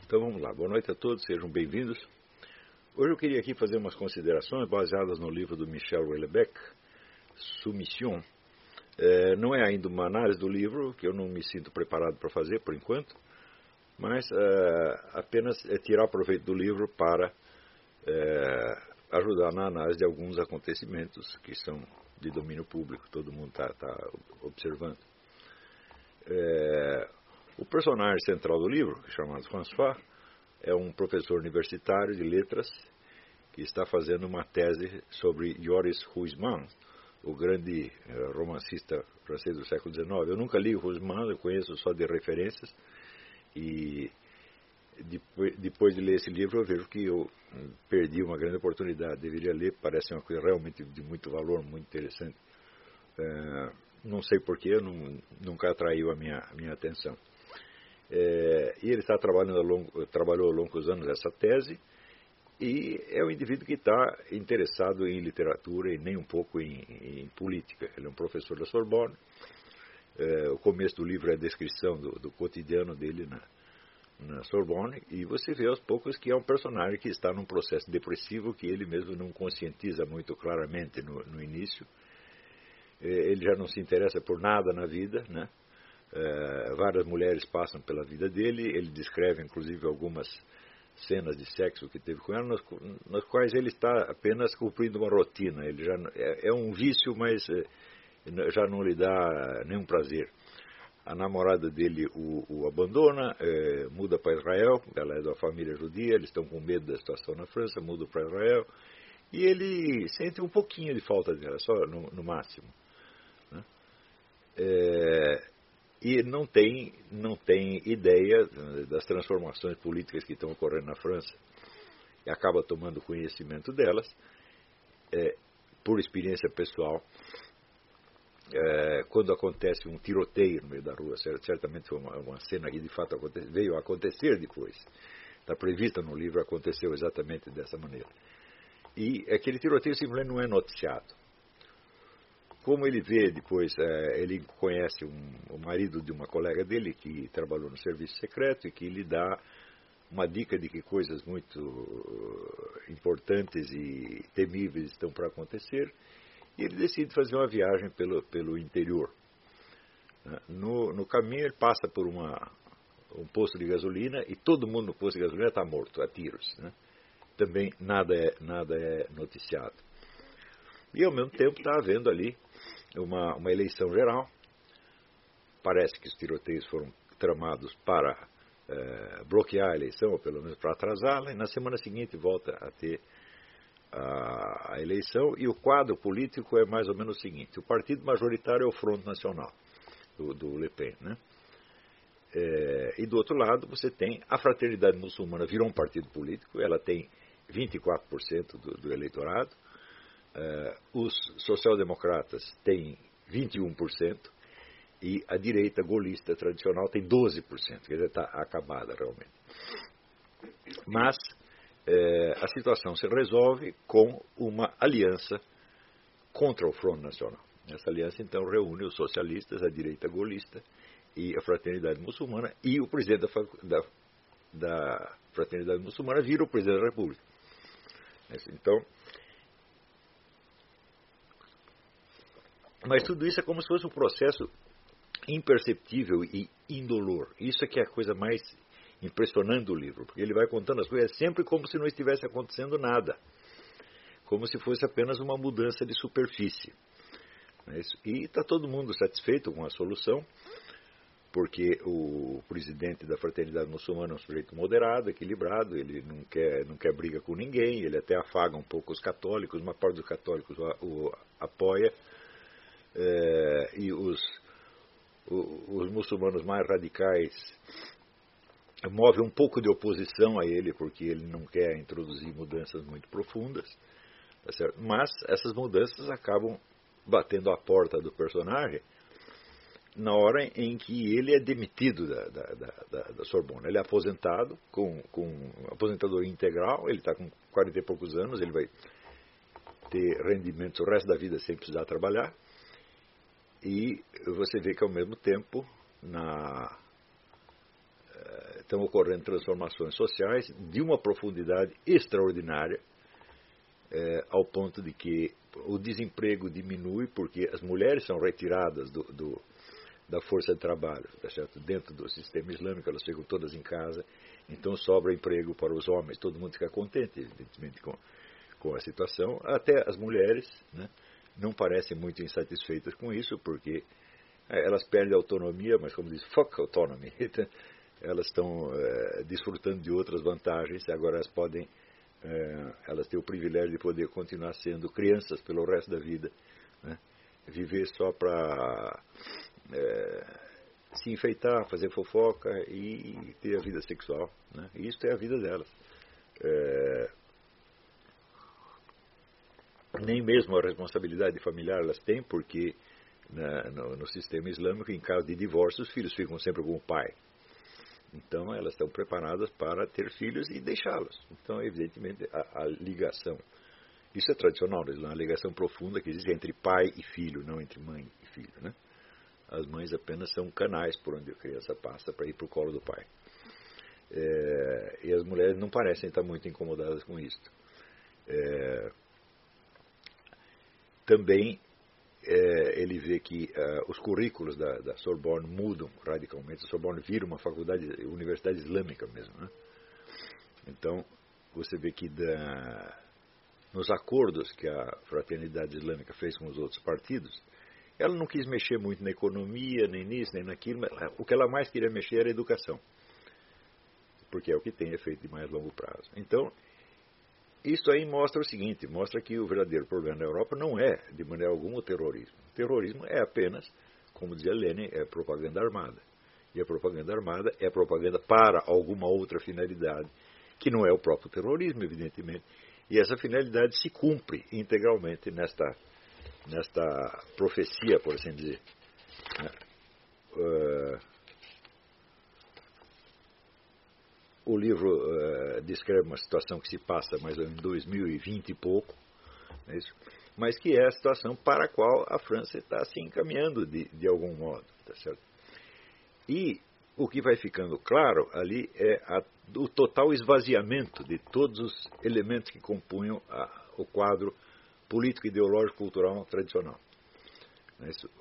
Então vamos lá, boa noite a todos, sejam bem-vindos. Hoje eu queria aqui fazer umas considerações baseadas no livro do Michel Houellebecq, Soumission. Não é ainda uma análise do livro, que eu não me sinto preparado para fazer por enquanto, mas apenas tirar proveito do livro para ajudar na análise de alguns acontecimentos que são de domínio público, todo mundo está observando. O personagem central do livro, chamado François, é um professor universitário de letras que está fazendo uma tese sobre Joris Huysmans, o grande romancista francês do século XIX. Eu nunca li o Huysmans, eu conheço só de referências, e depois de ler esse livro eu vejo que eu perdi uma grande oportunidade. Deveria ler, parece uma coisa realmente de muito valor, muito interessante. Não sei porquê, nunca atraiu a minha atenção. E ele trabalhou ao longo dos anos essa tese, e é um indivíduo que está interessado em literatura e nem um pouco em política. Ele é um professor da Sorbonne. O começo do livro é a descrição do cotidiano dele na Sorbonne, e você vê aos poucos que é um personagem que está num processo depressivo que ele mesmo não conscientiza muito claramente no início. Ele já não se interessa por nada na vida, né? Várias mulheres passam pela vida dele. Ele descreve inclusive algumas cenas de sexo que teve com ela, nas quais ele está apenas cumprindo uma rotina. Ele já é um vício, mas já não lhe dá nenhum prazer. A namorada dele o abandona, muda para Israel. Ela é da família judia, eles estão com medo da situação na França, mudam para Israel, e ele sente um pouquinho de falta dela, só no máximo, né? E não tem ideia das transformações políticas que estão ocorrendo na França, e acaba tomando conhecimento delas por experiência pessoal. Quando acontece um tiroteio no meio da rua, certamente foi uma cena que de fato veio a acontecer depois, está prevista no livro, aconteceu exatamente dessa maneira, e aquele tiroteio simplesmente não é noticiado. Como ele vê depois, ele conhece o marido de uma colega dele que trabalhou no serviço secreto e que lhe dá uma dica de que coisas muito importantes e temíveis estão para acontecer, e ele decide fazer uma viagem pelo interior. No caminho ele passa por um posto de gasolina, e todo mundo no posto de gasolina está morto a tiros, né? Também nada é noticiado. E ao mesmo tempo está havendo ali uma eleição geral. Parece que os tiroteios foram tramados para bloquear a eleição, ou pelo menos para atrasá-la, e na semana seguinte volta a ter a eleição, e o quadro político é mais ou menos o seguinte: o partido majoritário é o Front National, do Le Pen, né? E do outro lado você tem a Fraternidade Muçulmana, virou um partido político, ela tem 24% do eleitorado. Os social-democratas têm 21%, e a direita golista tradicional tem 12%, quer dizer, está acabada realmente. Mas a situação se resolve com uma aliança contra o Front Nacional. Essa aliança então reúne os socialistas, a direita golista e a Fraternidade Muçulmana, e o presidente da Fraternidade Muçulmana vira o presidente da República. Então, mas tudo isso é como se fosse um processo imperceptível e indolor. Isso é que é a coisa mais impressionante do livro, porque ele vai contando as coisas sempre como se não estivesse acontecendo nada, como se fosse apenas uma mudança de superfície. E está todo mundo satisfeito com a solução, porque o presidente da Fraternidade Muçulmana é um sujeito moderado, equilibrado, ele não quer briga com ninguém, ele até afaga um pouco os católicos, uma parte dos católicos o apoia. E os muçulmanos mais radicais movem um pouco de oposição a ele, porque ele não quer introduzir mudanças muito profundas, tá certo? Mas essas mudanças acabam batendo a porta do personagem na hora em que ele é demitido da Sorbonne. Ele é aposentado, com aposentadoria integral, ele está com 40 e poucos anos, ele vai ter rendimentos o resto da vida sem precisar trabalhar. E você vê que ao mesmo tempo estão ocorrendo transformações sociais de uma profundidade extraordinária, ao ponto de que o desemprego diminui porque as mulheres são retiradas da força de trabalho, tá certo? Dentro do sistema islâmico, elas ficam todas em casa, então sobra emprego para os homens, todo mundo fica contente, evidentemente, com a situação. Até as mulheres, né, não parecem muito insatisfeitas com isso, porque elas perdem a autonomia, mas como diz, fuck autonomy, elas estão desfrutando de outras vantagens, agora elas têm o privilégio de poder continuar sendo crianças pelo resto da vida, né? Viver só para se enfeitar, fazer fofoca e ter a vida sexual, né? E isso é a vida delas. Nem mesmo a responsabilidade familiar elas têm, porque no sistema islâmico, em caso de divórcio, os filhos ficam sempre com o pai. Então, elas estão preparadas para ter filhos e deixá-los. Então, evidentemente, a ligação, isso é tradicional, a ligação profunda que existe entre pai e filho, não entre mãe e filho, né? As mães apenas são canais por onde a criança passa para ir para o colo do pai. E as mulheres não parecem estar muito incomodadas com isso. Também ele vê que os currículos da Sorbonne mudam radicalmente. A Sorbonne vira uma universidade islâmica mesmo, né? Então, você vê que nos acordos que a Fraternidade Islâmica fez com os outros partidos, ela não quis mexer muito na economia, nem nisso, nem naquilo, mas o que ela mais queria mexer era a educação, porque é o que tem efeito de mais longo prazo. Então, isso aí mostra o seguinte, mostra que o verdadeiro problema da Europa não é, de maneira alguma, o terrorismo. O terrorismo é apenas, como dizia Lenin, é propaganda armada. E a propaganda armada é propaganda para alguma outra finalidade, que não é o próprio terrorismo, evidentemente. E essa finalidade se cumpre integralmente nesta profecia, por assim dizer. O livro descreve uma situação que se passa mais ou menos em 2020 e pouco, é isso? Mas que é a situação para a qual a França está se encaminhando de algum modo, tá certo? E o que vai ficando claro ali é o total esvaziamento de todos os elementos que compunham o quadro político, ideológico, cultural tradicional. É isso?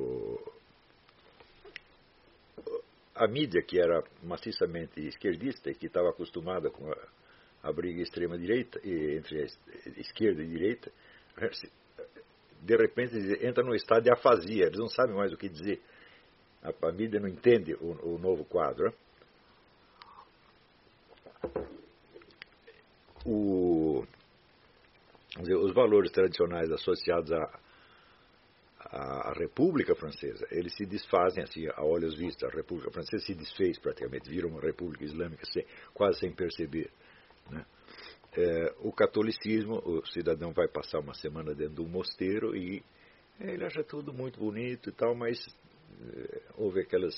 A mídia, que era maciçamente esquerdista e que estava acostumada com a briga extrema-direita, entre a esquerda e a direita, de repente entra num estado de afasia, eles não sabem mais o que dizer. A mídia não entende o novo quadro. Os valores tradicionais associados a República Francesa, eles se desfazem assim, a olhos vistos. A República Francesa se desfez praticamente, vira uma República Islâmica quase sem perceber, né? O catolicismo, o cidadão vai passar uma semana dentro de um mosteiro e ele acha tudo muito bonito e tal, mas houve aquelas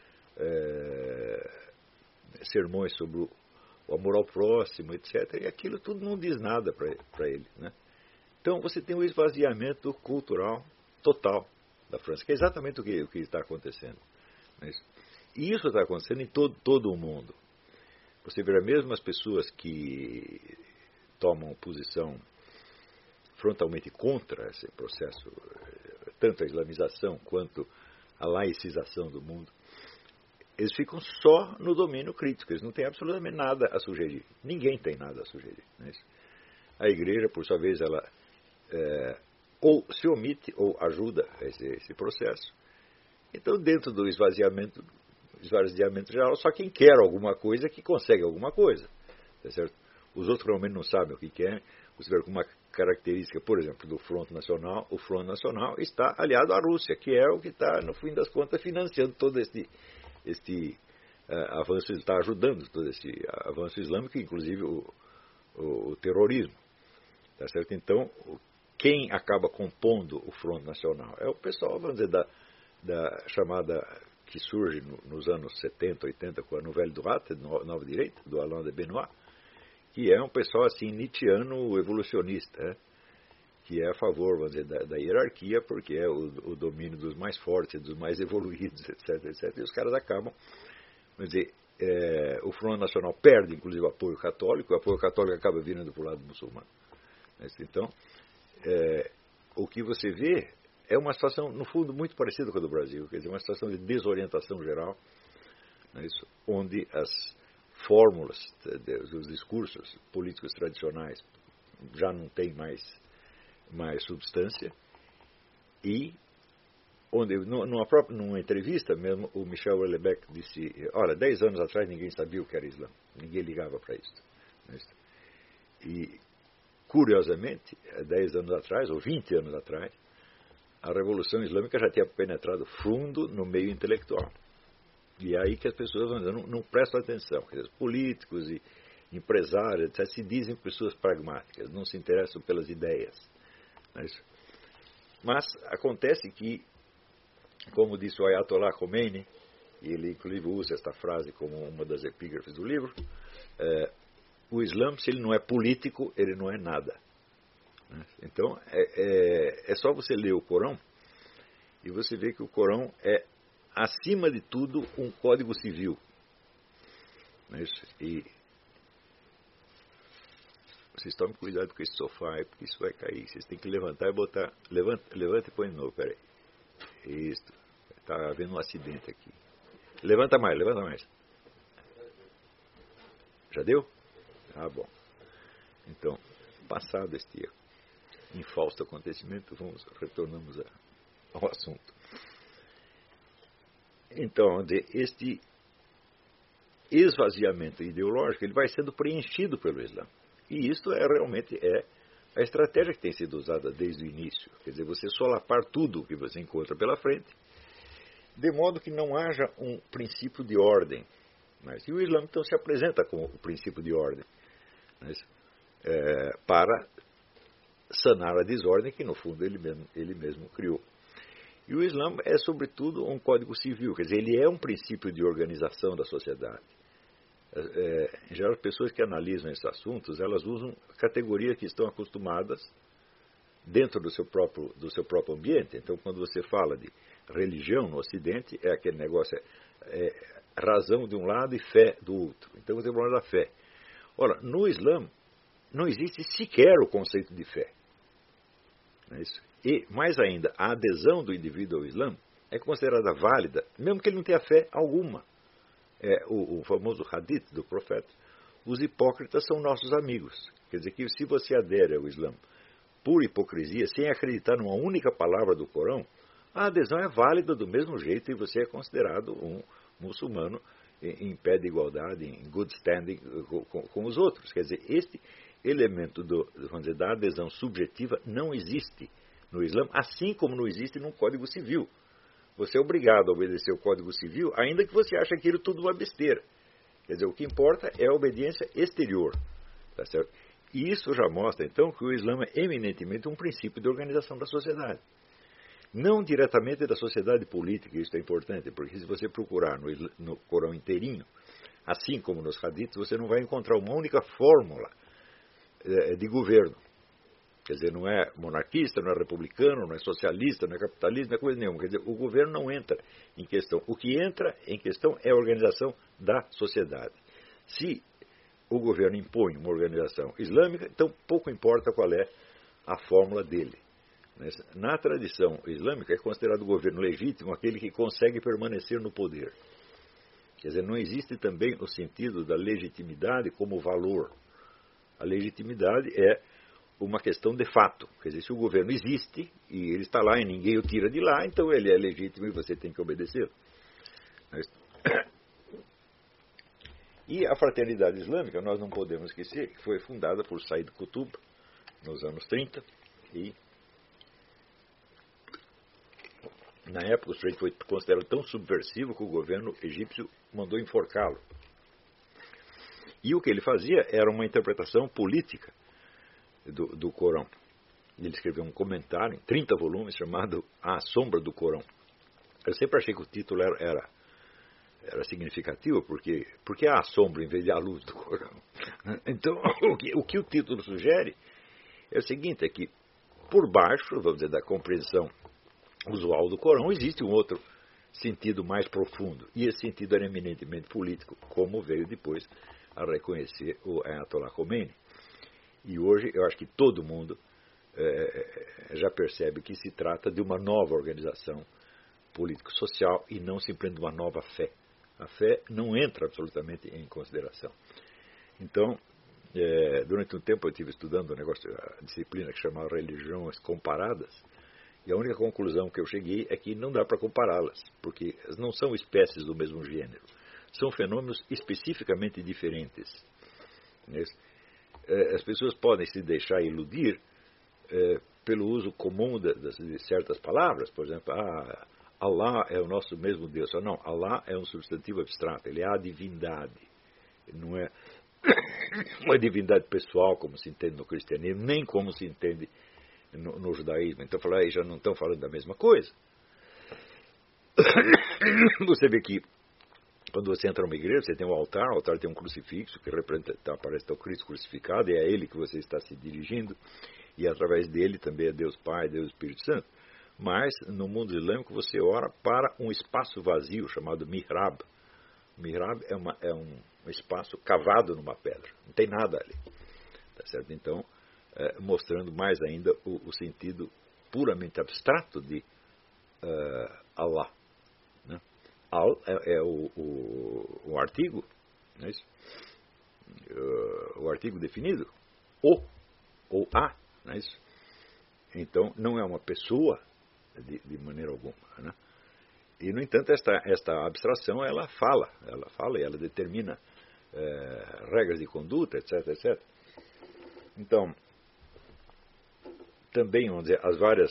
sermões sobre o amor ao próximo, etc. E aquilo tudo não diz nada para ele, né? Então você tem um esvaziamento cultural total da França, que é exatamente o que está acontecendo. E isso está acontecendo em todo o mundo. Você vê mesmo as pessoas que tomam posição frontalmente contra esse processo, tanto a islamização quanto a laicização do mundo, eles ficam só no domínio crítico, eles não têm absolutamente nada a sugerir. Ninguém tem nada a sugerir. A igreja, por sua vez, ela ou se omite ou ajuda esse processo. Então, dentro do esvaziamento geral, só quem quer alguma coisa que consegue alguma coisa. Tá certo? Os outros realmente não sabem o que querem. Você vê com uma característica, por exemplo, do Front Nacional. O Front Nacional está aliado à Rússia, que é o que está, no fim das contas, financiando todo este avanço, ele está ajudando todo esse avanço islâmico, inclusive o terrorismo. Tá certo? Então, quem acaba compondo o Front Nacional é o pessoal, vamos dizer, da chamada, que surge nos anos 70, 80, com a Nouvelle Droite, Nova Direita, do Alain de Benoist, que é um pessoal assim nietzschiano evolucionista, né? Que é a favor, vamos dizer, da hierarquia, porque é o domínio dos mais fortes, dos mais evoluídos, etc, etc. E os caras acabam, vamos dizer, o Front Nacional perde, inclusive, o apoio católico acaba virando para o lado muçulmano. Então, o que você vê é uma situação, no fundo, muito parecida com a do Brasil, quer dizer, uma situação de desorientação geral, onde as fórmulas dos discursos políticos tradicionais já não têm mais substância, e onde, numa entrevista mesmo, o Michel Houellebecq disse, olha, 10 anos atrás ninguém sabia o que era Islã, ninguém ligava para isso. E, curiosamente, 10 anos atrás, ou 20 anos atrás, a Revolução Islâmica já tinha penetrado fundo no meio intelectual. E é aí que as pessoas não prestam atenção. Quer dizer, políticos e empresários, etc., se dizem pessoas pragmáticas, não se interessam pelas ideias. Mas acontece que, como disse o Ayatollah Khomeini, e ele inclusive usa esta frase como uma das epígrafes do livro, o Islã, se ele não é político, ele não é nada. Então, é só você ler o Corão e você vê que o Corão é, acima de tudo, um código civil. E vocês tomem cuidado com esse sofá, porque isso vai cair. Vocês têm que levantar e botar. Levanta e põe de novo, peraí. Isso. Está havendo um acidente aqui. Levanta mais. Já deu? Ah, bom. Então, passado este infausto acontecimento, retornamos ao assunto. Então, este esvaziamento ideológico, ele vai sendo preenchido pelo Islã. E isto realmente a estratégia que tem sido usada desde o início. Quer dizer, você solapar tudo o que você encontra pela frente, de modo que não haja um princípio de ordem. E o Islã, então, se apresenta como o princípio de ordem, para sanar a desordem que, no fundo, ele mesmo criou. E o Islã é, sobretudo, um código civil, quer dizer, ele é um princípio de organização da sociedade. Em geral, as pessoas que analisam esses assuntos, elas usam categorias que estão acostumadas dentro do seu próprio ambiente. Então, quando você fala de religião no Ocidente, é aquele negócio, razão de um lado e fé do outro. Então, você fala da fé. Ora, no Islã, não existe sequer o conceito de fé. Não é isso? E, mais ainda, a adesão do indivíduo ao Islã é considerada válida, mesmo que ele não tenha fé alguma. O famoso hadith do profeta, os hipócritas são nossos amigos. Quer dizer que se você adere ao Islã por hipocrisia, sem acreditar numa única palavra do Corão, a adesão é válida do mesmo jeito e você é considerado um muçulmano em pé de igualdade, em good standing com os outros. Quer dizer, este elemento da adesão subjetiva não existe no Islã, assim como não existe num Código Civil. Você é obrigado a obedecer o Código Civil, ainda que você ache aquilo tudo uma besteira. Quer dizer, o que importa é a obediência exterior. Tá certo? E isso já mostra, então, que o Islã é eminentemente um princípio de organização da sociedade. Não diretamente da sociedade política, isso é importante, porque se você procurar no Corão inteirinho, assim como nos hadiths, você não vai encontrar uma única fórmula de governo. Quer dizer, não é monarquista, não é republicano, não é socialista, não é capitalista, não é coisa nenhuma. Quer dizer, o governo não entra em questão. O que entra em questão é a organização da sociedade. Se o governo impõe uma organização islâmica, então pouco importa qual é a fórmula dele. Na tradição islâmica é considerado o governo legítimo aquele que consegue permanecer no poder. Quer dizer, não existe também o sentido da legitimidade como valor. A legitimidade é uma questão de fato. Quer dizer, se o governo existe e ele está lá e ninguém o tira de lá, então ele é legítimo e você tem que obedecer. E a fraternidade islâmica, nós não podemos esquecer, que foi fundada por Said Qutb nos anos 30 e na época o sujeito foi considerado tão subversivo que o governo egípcio mandou enforcá-lo. E o que ele fazia era uma interpretação política do Corão. Ele escreveu um comentário em 30 volumes chamado A Sombra do Corão. Eu sempre achei que o título era significativo, porque há a sombra em vez de a luz do Corão. Então, o que o título sugere é o seguinte, é que por baixo, vamos dizer, da compreensão usual do Corão, existe um outro sentido mais profundo. E esse sentido era eminentemente político, como veio depois a reconhecer o Ayatollah Khomeini. E hoje eu acho que todo mundo já percebe que se trata de uma nova organização político-social e não simplesmente uma nova fé. A fé não entra absolutamente em consideração. Então, durante um tempo eu estive estudando a disciplina que chamava Religiões Comparadas, e a única conclusão que eu cheguei é que não dá para compará-las, porque não são espécies do mesmo gênero. São fenômenos especificamente diferentes. As pessoas podem se deixar iludir pelo uso comum de certas palavras. Por exemplo, Allah é o nosso mesmo Deus. Não, Allah é um substantivo abstrato, ele é a divindade. Não é uma divindade pessoal, como se entende no cristianismo, nem como se entende no judaísmo. Então, aí já não estão falando da mesma coisa. Você vê que quando você entra numa igreja, você tem um altar, o altar tem um crucifixo que representa, parece o Cristo crucificado, e é a ele que você está se dirigindo, e através dele também é Deus Pai, Deus Espírito Santo. Mas no mundo islâmico você ora para um espaço vazio chamado mihrab. Mihrab é um espaço cavado numa pedra, não tem nada ali. Tá certo? Então, mostrando mais ainda o sentido puramente abstrato de Allah. Né? Al é o artigo, não é isso? O artigo definido, o ou a, não é isso? Então, não é uma pessoa de maneira alguma. Né? E, no entanto, esta abstração, ela fala e ela determina regras de conduta, etc, etc. Então, também, vamos dizer, as várias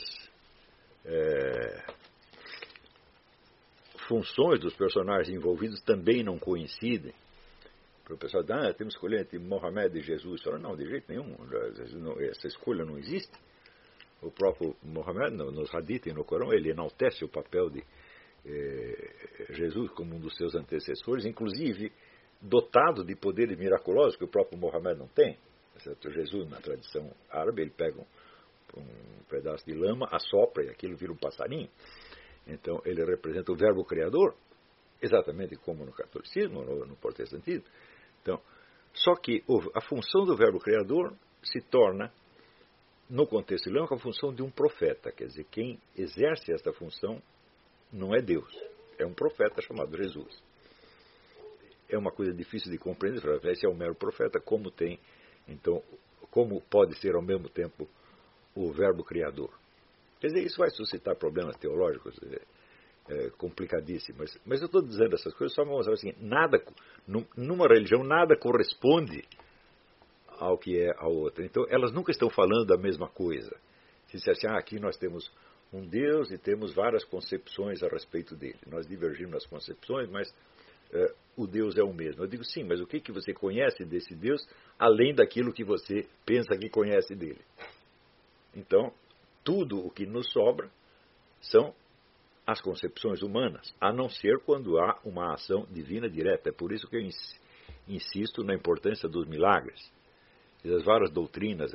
funções dos personagens envolvidos também não coincidem. O pessoal diz, temos que escolher entre Mohamed e Jesus. Fala, não, de jeito nenhum, essa escolha não existe. O próprio Mohamed, nos Hadith e no Corão, ele enaltece o papel de Jesus como um dos seus antecessores, inclusive dotado de poderes miraculosos que o próprio Mohamed não tem. Certo? Jesus, na tradição árabe, ele pega um pedaço de lama, assopra e aquilo vira um passarinho. Então, ele representa o verbo criador, exatamente como no catolicismo, no protestantismo. Então, só que a função do verbo criador se torna, no contexto islâmico, a função de um profeta. Quer dizer, quem exerce esta função não é Deus, é um profeta chamado Jesus. É uma coisa difícil de compreender, esse é um mero profeta, então, como pode ser ao mesmo tempo o verbo criador? Quer dizer, isso vai suscitar problemas teológicos complicadíssimos. Mas eu estou dizendo essas coisas só para mostrar assim, numa religião nada corresponde ao que é a outra. Então, elas nunca estão falando da mesma coisa. Se disser assim, aqui nós temos um Deus e temos várias concepções a respeito dele. Nós divergimos nas concepções, mas o Deus é o mesmo. Eu digo, sim, mas o que você conhece desse Deus, além daquilo que você pensa que conhece dele? Então, tudo o que nos sobra são as concepções humanas, a não ser quando há uma ação divina direta. É por isso que eu insisto na importância dos milagres. As várias doutrinas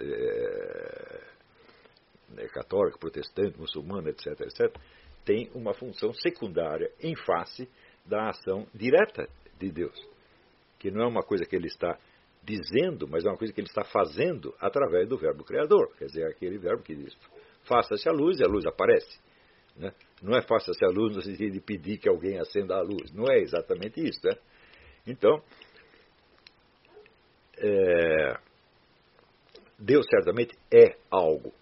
católica, protestante, muçulmana, etc., etc., têm uma função secundária em face da ação direta de Deus, que não é uma coisa que ele está dizendo, mas é uma coisa que ele está fazendo através do verbo criador. Quer dizer, aquele verbo que diz, faça-se a luz e a luz aparece. Né? Não é faça-se a luz no sentido de pedir que alguém acenda a luz. Não é exatamente isso. Né? Então, Deus certamente é algo.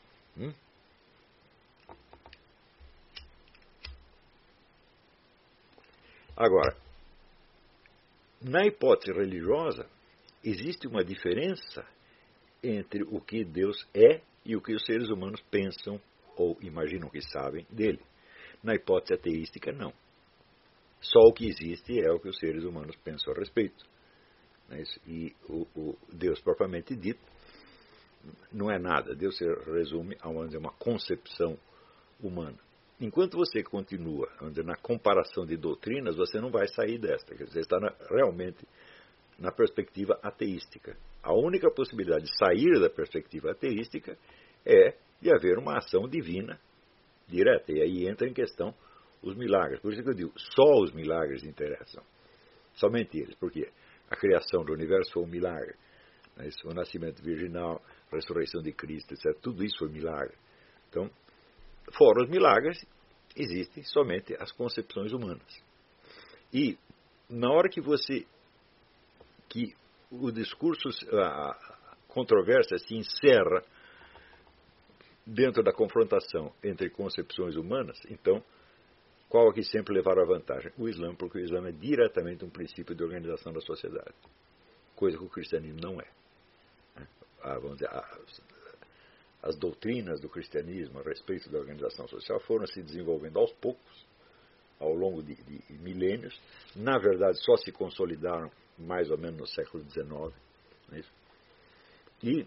Agora, na hipótese religiosa, existe uma diferença entre o que Deus é e o que os seres humanos pensam ou imaginam que sabem dele. Na hipótese ateística, não. Só o que existe é o que os seres humanos pensam a respeito. E o Deus propriamente dito não é nada. Deus se resume a uma concepção humana. Enquanto você continua na comparação de doutrinas, você não vai sair desta. Você está realmente na perspectiva ateística. A única possibilidade de sair da perspectiva ateística é de haver uma ação divina direta. E aí entra em questão os milagres. Por isso que eu digo, só os milagres interessam. Somente eles. Por quê? A criação do universo foi um milagre. Né? O nascimento virginal, a ressurreição de Cristo, etc. Tudo isso foi milagre. Então, fora os milagres, existem somente as concepções humanas. E, na hora que o discurso, a controvérsia se encerra dentro da confrontação entre concepções humanas, então, qual é que sempre levaram a vantagem? O Islã, porque o Islã é diretamente um princípio de organização da sociedade, coisa que o cristianismo não é. Vamos dizer, as doutrinas do cristianismo a respeito da organização social foram se desenvolvendo aos poucos, ao longo de milênios. Na verdade, só se consolidaram mais ou menos no século XIX. Não é isso? E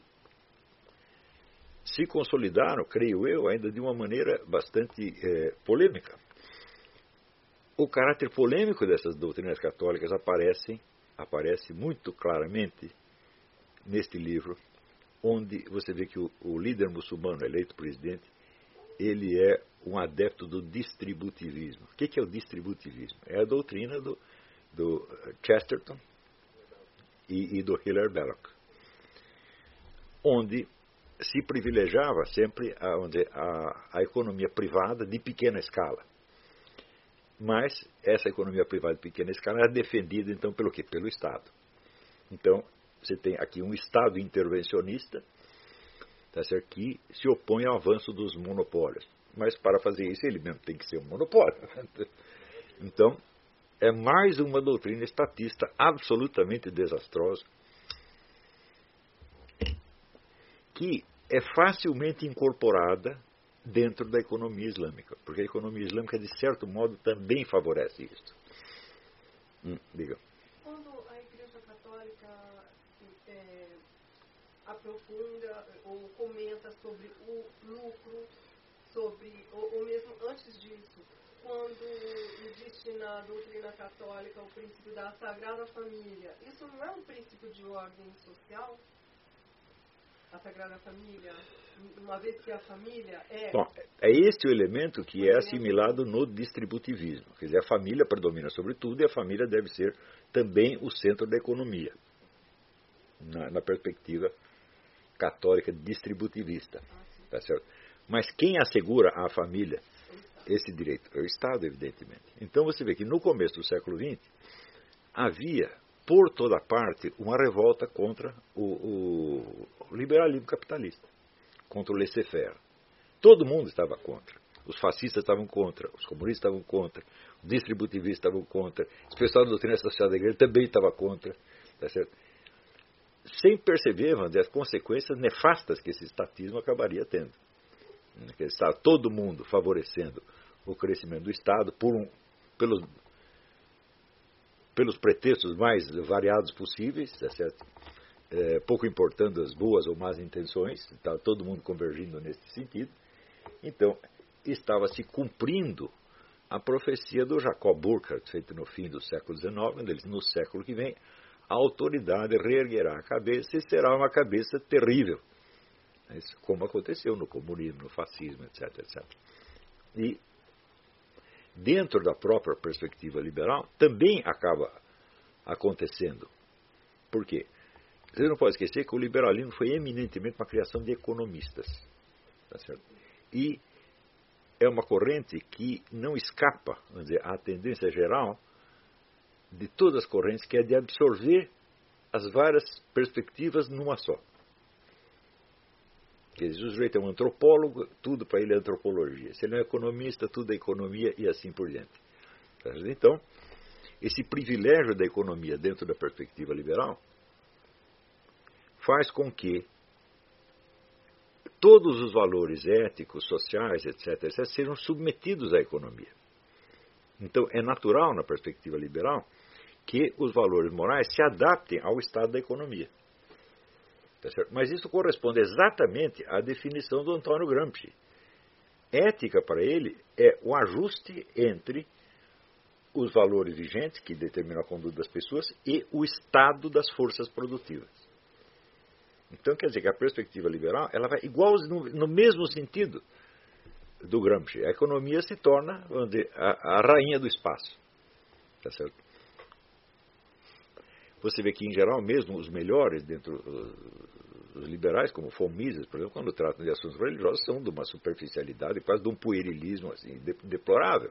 se consolidaram, creio eu, ainda de uma maneira bastante polêmica. O caráter polêmico dessas doutrinas católicas aparece muito claramente neste livro, onde você vê que o líder muçulmano eleito presidente, ele é um adepto do distributivismo. O que é o distributivismo? É a doutrina do Chesterton e do Hilaire Belloc, onde se privilegiava sempre a economia privada de pequena escala. Mas essa economia privada de pequena escala era defendida, então, pelo quê? Pelo Estado. Então, você tem aqui um Estado intervencionista, tá certo, que se opõe ao avanço dos monopólios. Mas, para fazer isso, ele mesmo tem que ser um monopólio. Então, é mais uma doutrina estatista absolutamente desastrosa, que é facilmente incorporada dentro da economia islâmica, porque a economia islâmica, de certo modo, também favorece isso. Diga. Quando a Igreja Católica aprofunda ou comenta sobre o lucro, ou mesmo antes disso, quando existe na doutrina católica o princípio da Sagrada Família, isso não é um princípio de ordem social? A Sagrada Família, uma vez que a família é... Bom, é este o elemento que é assimilado no distributivismo. Quer dizer, a família predomina sobre tudo e a família deve ser também o centro da economia, na perspectiva católica distributivista. Tá certo? Mas quem assegura à família esse direito? É o Estado, evidentemente. Então você vê que no começo do século XX havia, por toda parte, uma revolta contra o liberalismo capitalista, contra o laissez-faire. Todo mundo estava contra. Os fascistas estavam contra, os comunistas estavam contra, os distributivistas estavam contra, os pessoal da doutrina social da igreja também estava contra, tá certo? Sem perceber, as consequências nefastas que esse estatismo acabaria tendo. Que estava todo mundo favorecendo o crescimento do Estado pelos pretextos mais variados possíveis, tá certo? Pouco importando as boas ou más intenções, estava todo mundo convergindo nesse sentido. Então, estava se cumprindo a profecia do Jacob Burckhardt, feita no fim do século XIX, onde ele diz, no século que vem, a autoridade reerguerá a cabeça e será uma cabeça terrível, como aconteceu no comunismo, no fascismo, etc, etc. E, dentro da própria perspectiva liberal, também acaba acontecendo. Por quê? Você não pode esquecer que o liberalismo foi eminentemente uma criação de economistas. Tá certo? E é uma corrente que não escapa, vamos dizer, à tendência geral de todas as correntes, que é de absorver as várias perspectivas numa só. Quer dizer, o sujeito é um antropólogo, tudo para ele é antropologia. Se ele é um economista, tudo é economia e assim por diante. Então, esse privilégio da economia dentro da perspectiva liberal faz com que todos os valores éticos, sociais, etc., sejam submetidos à economia. Então, é natural, na perspectiva liberal, que os valores morais se adaptem ao estado da economia. Tá certo? Mas isso corresponde exatamente à definição do Antônio Gramsci. Ética, para ele, é o ajuste entre os valores vigentes, que determinam a conduta das pessoas, e o estado das forças produtivas. Então, quer dizer que a perspectiva liberal ela vai igual no mesmo sentido do Gramsci. A economia se torna, vamos dizer, a rainha do espaço. Tá certo? Você vê que, em geral, mesmo os melhores dentro dos liberais, como von Mises, por exemplo, quando tratam de assuntos religiosos, são de uma superficialidade, quase de um puerilismo assim, deplorável.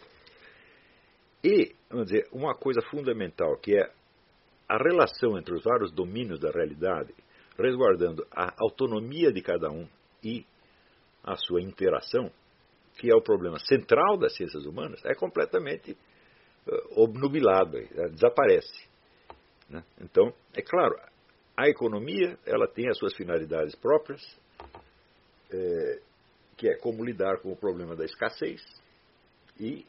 E, vamos dizer, uma coisa fundamental, que é a relação entre os vários domínios da realidade, resguardando a autonomia de cada um e a sua interação, que é o problema central das ciências humanas, é completamente obnubilado, desaparece. Né? Então, é claro, a economia ela tem as suas finalidades próprias, que é como lidar com o problema da escassez, e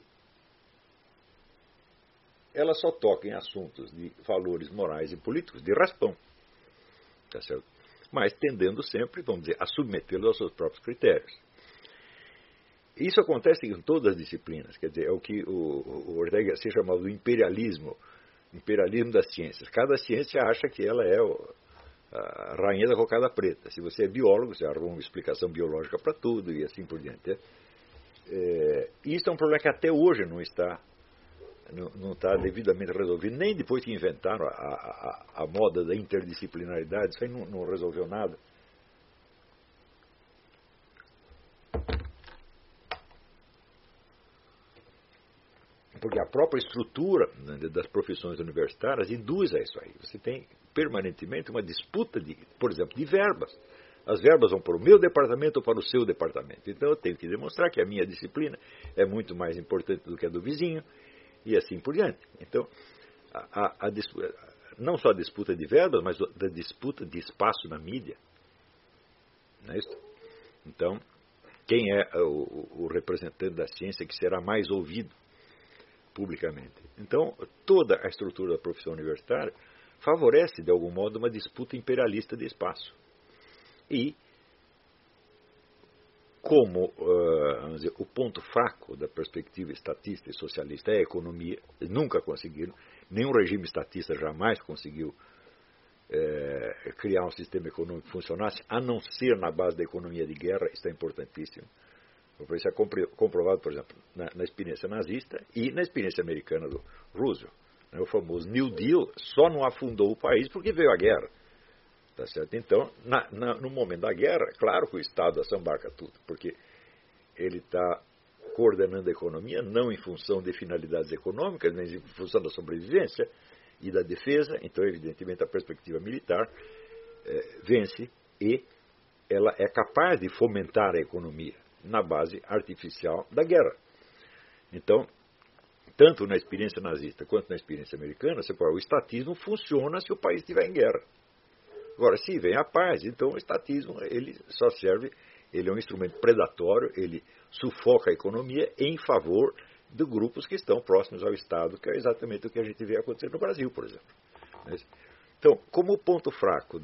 ela só toca em assuntos de valores morais e políticos de raspão, tá certo? Mas tendendo sempre, vamos dizer, a submetê-los aos seus próprios critérios. Isso acontece em todas as disciplinas, quer dizer, é o que o Ortega se chamava do imperialismo das ciências. Cada ciência acha que ela é a rainha da cocada preta. Se você é biólogo, você arruma uma explicação biológica para tudo e assim por diante. Isso é um problema que até hoje não está devidamente resolvido, nem depois que inventaram a moda da interdisciplinaridade, isso aí não resolveu nada. Porque a própria estrutura, né, das profissões universitárias induz a isso aí. Você tem permanentemente uma disputa, por exemplo, de verbas. As verbas vão para o meu departamento ou para o seu departamento. Então eu tenho que demonstrar que a minha disciplina é muito mais importante do que a do vizinho e assim por diante. Então, não só a disputa de verbas, mas a disputa de espaço na mídia. Não é isso? Então, quem é o representante da ciência que será mais ouvido publicamente? Então, toda a estrutura da profissão universitária favorece, de algum modo, uma disputa imperialista de espaço. E, como vamos dizer, o ponto fraco da perspectiva estatista e socialista é a economia, nunca conseguiram, nenhum regime estatista jamais conseguiu criar um sistema econômico que funcionasse, a não ser na base da economia de guerra. Isso é importantíssimo. Isso é comprovado, por exemplo, na experiência nazista e na experiência americana do Roosevelt. O famoso New Deal só não afundou o país porque veio a guerra. Tá certo? Então, no momento da guerra, claro que o Estado assambarca tudo, porque ele está coordenando a economia não em função de finalidades econômicas, mas em função da sobrevivência e da defesa. Então, evidentemente, a perspectiva militar vence e ela é capaz de fomentar a economia na base artificial da guerra. Então, tanto na experiência nazista quanto na experiência americana, o estatismo funciona se o país estiver em guerra. Agora, se vem a paz, então o estatismo ele só serve, ele é um instrumento predatório, ele sufoca a economia em favor de grupos que estão próximos ao Estado, que é exatamente o que a gente vê acontecer no Brasil, por exemplo. Então, como o ponto fraco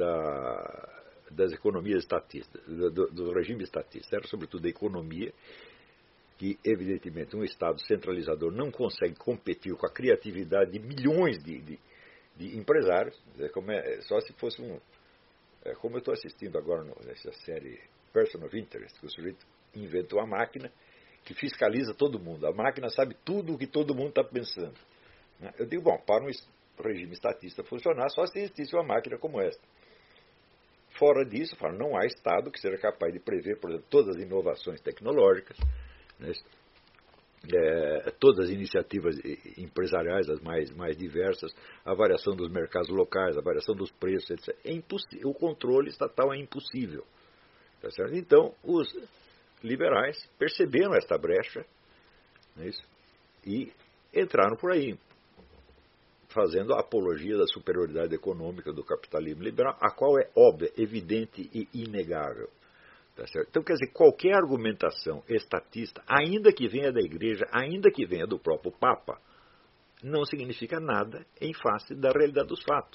das economias estatistas, do regime estatista, era sobretudo a economia, que evidentemente um Estado centralizador não consegue competir com a criatividade de milhões de empresários, só se fosse como eu estou assistindo agora nessa série Person of Interest, que o sujeito inventa uma máquina que fiscaliza todo mundo. A máquina sabe tudo o que todo mundo está pensando. Eu digo, bom, para um regime estatista funcionar, só se existisse uma máquina como esta. Fora disso, não há Estado que seja capaz de prever, por exemplo, todas as inovações tecnológicas, né? Todas as iniciativas empresariais, as mais diversas, a variação dos mercados locais, a variação dos preços, etc. O controle estatal é impossível. Tá certo? Então, os liberais perceberam esta brecha, não é isso? E entraram por aí, fazendo a apologia da superioridade econômica do capitalismo liberal, a qual é óbvia, evidente e inegável. Tá certo? Então, quer dizer, qualquer argumentação estatista, ainda que venha da igreja, ainda que venha do próprio Papa, não significa nada em face da realidade dos fatos.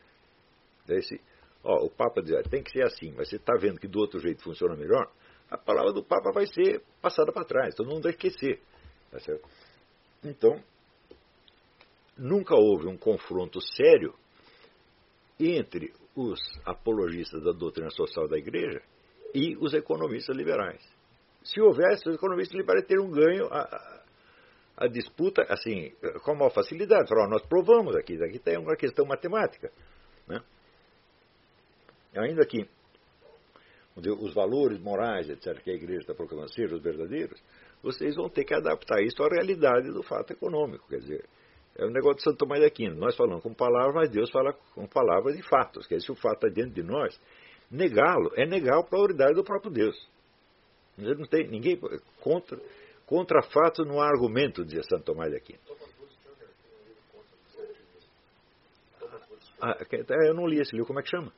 O Papa diz, tem que ser assim, mas você está vendo que do outro jeito funciona melhor, a palavra do Papa vai ser passada para trás, todo mundo vai esquecer. Tá certo? Então, nunca houve um confronto sério entre os apologistas da doutrina social da igreja e os economistas liberais. Se houvesse, os economistas liberais teriam um ganho a disputa, assim, com a maior facilidade. Falaram, nós provamos aqui tem uma questão matemática. Né? Ainda que os valores morais, etc., que a igreja está proclamando sejam os verdadeiros, vocês vão ter que adaptar isso à realidade do fato econômico. Quer dizer, é o negócio de Santo Tomás de Aquino. Nós falamos com palavras, mas Deus fala com palavras de fatos. Quer dizer, se o fato está diante de nós, negá-lo é negar a prioridade do próprio Deus. Não tem ninguém contra fatos não há argumento, dizia Santo Tomás de Aquino. Eu não li esse livro, como é que chama?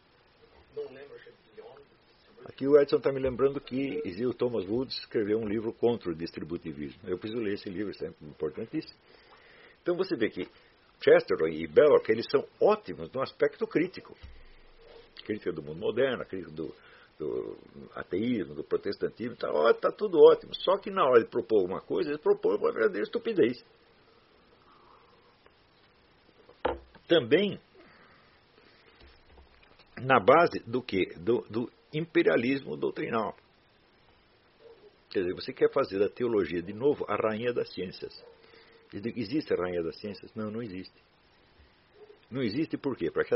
Aqui o Edson está me lembrando que o Thomas Woods escreveu um livro contra o distributivismo. Eu preciso ler esse livro, isso é importantíssimo. Então você vê que Chesterton e Belloc, eles são ótimos no aspecto crítico. Crítica do mundo moderno, crítica do ateísmo, do protestantismo, está tudo ótimo. Só que na hora de propor alguma coisa, eles propõem uma verdadeira estupidez. Também na base do quê? Do imperialismo doutrinal. Quer dizer, você quer fazer da teologia, de novo, a rainha das ciências. Existe a rainha das ciências? Não, não existe. Não existe por quê? Para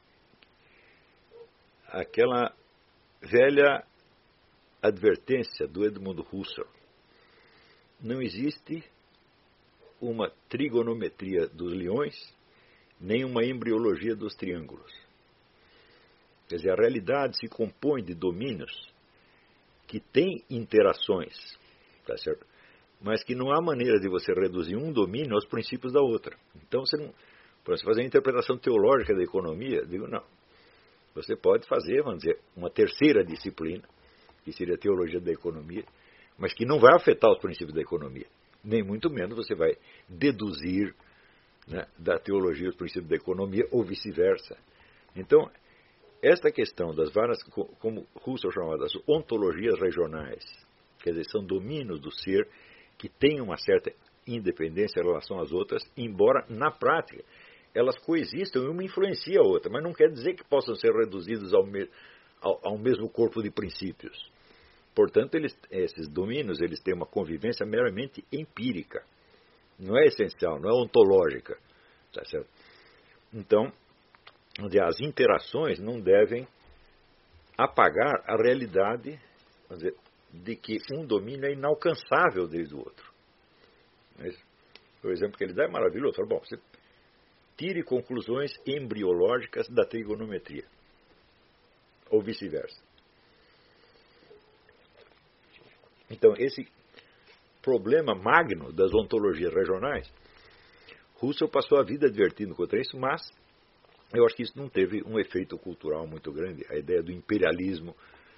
aquela velha advertência do Edmund Husserl. Não existe uma trigonometria dos leões, nem uma embriologia dos triângulos. Quer dizer, a realidade se compõe de domínios que têm interações, tá certo? Mas que não há maneira de você reduzir um domínio aos princípios da outra. Então, para você fazer a interpretação teológica da economia, digo, não. Você pode fazer, vamos dizer, uma terceira disciplina, que seria a teologia da economia, mas que não vai afetar os princípios da economia. Nem muito menos você vai deduzir, né, da teologia os princípios da economia, ou vice-versa. Então, esta questão das várias, como Husserl chamava, das ontologias regionais, quer dizer, são domínios do ser que têm uma certa independência em relação às outras, embora, na prática, elas coexistam e uma influencia a outra, mas não quer dizer que possam ser reduzidas ao mesmo corpo de princípios. Portanto, esses domínios eles têm uma convivência meramente empírica. Não é essencial, não é ontológica. Tá certo? Então, as interações não devem apagar a realidade, vamos dizer, de que um domínio é inalcançável desde o outro. O exemplo que ele dá é maravilhoso. Fala, bom, você tire conclusões embriológicas da trigonometria, ou vice-versa. Então, esse problema magno das ontologias regionais, Husserl passou a vida advertindo contra isso, mas eu acho que isso não teve um efeito cultural muito grande. A ideia do imperialismo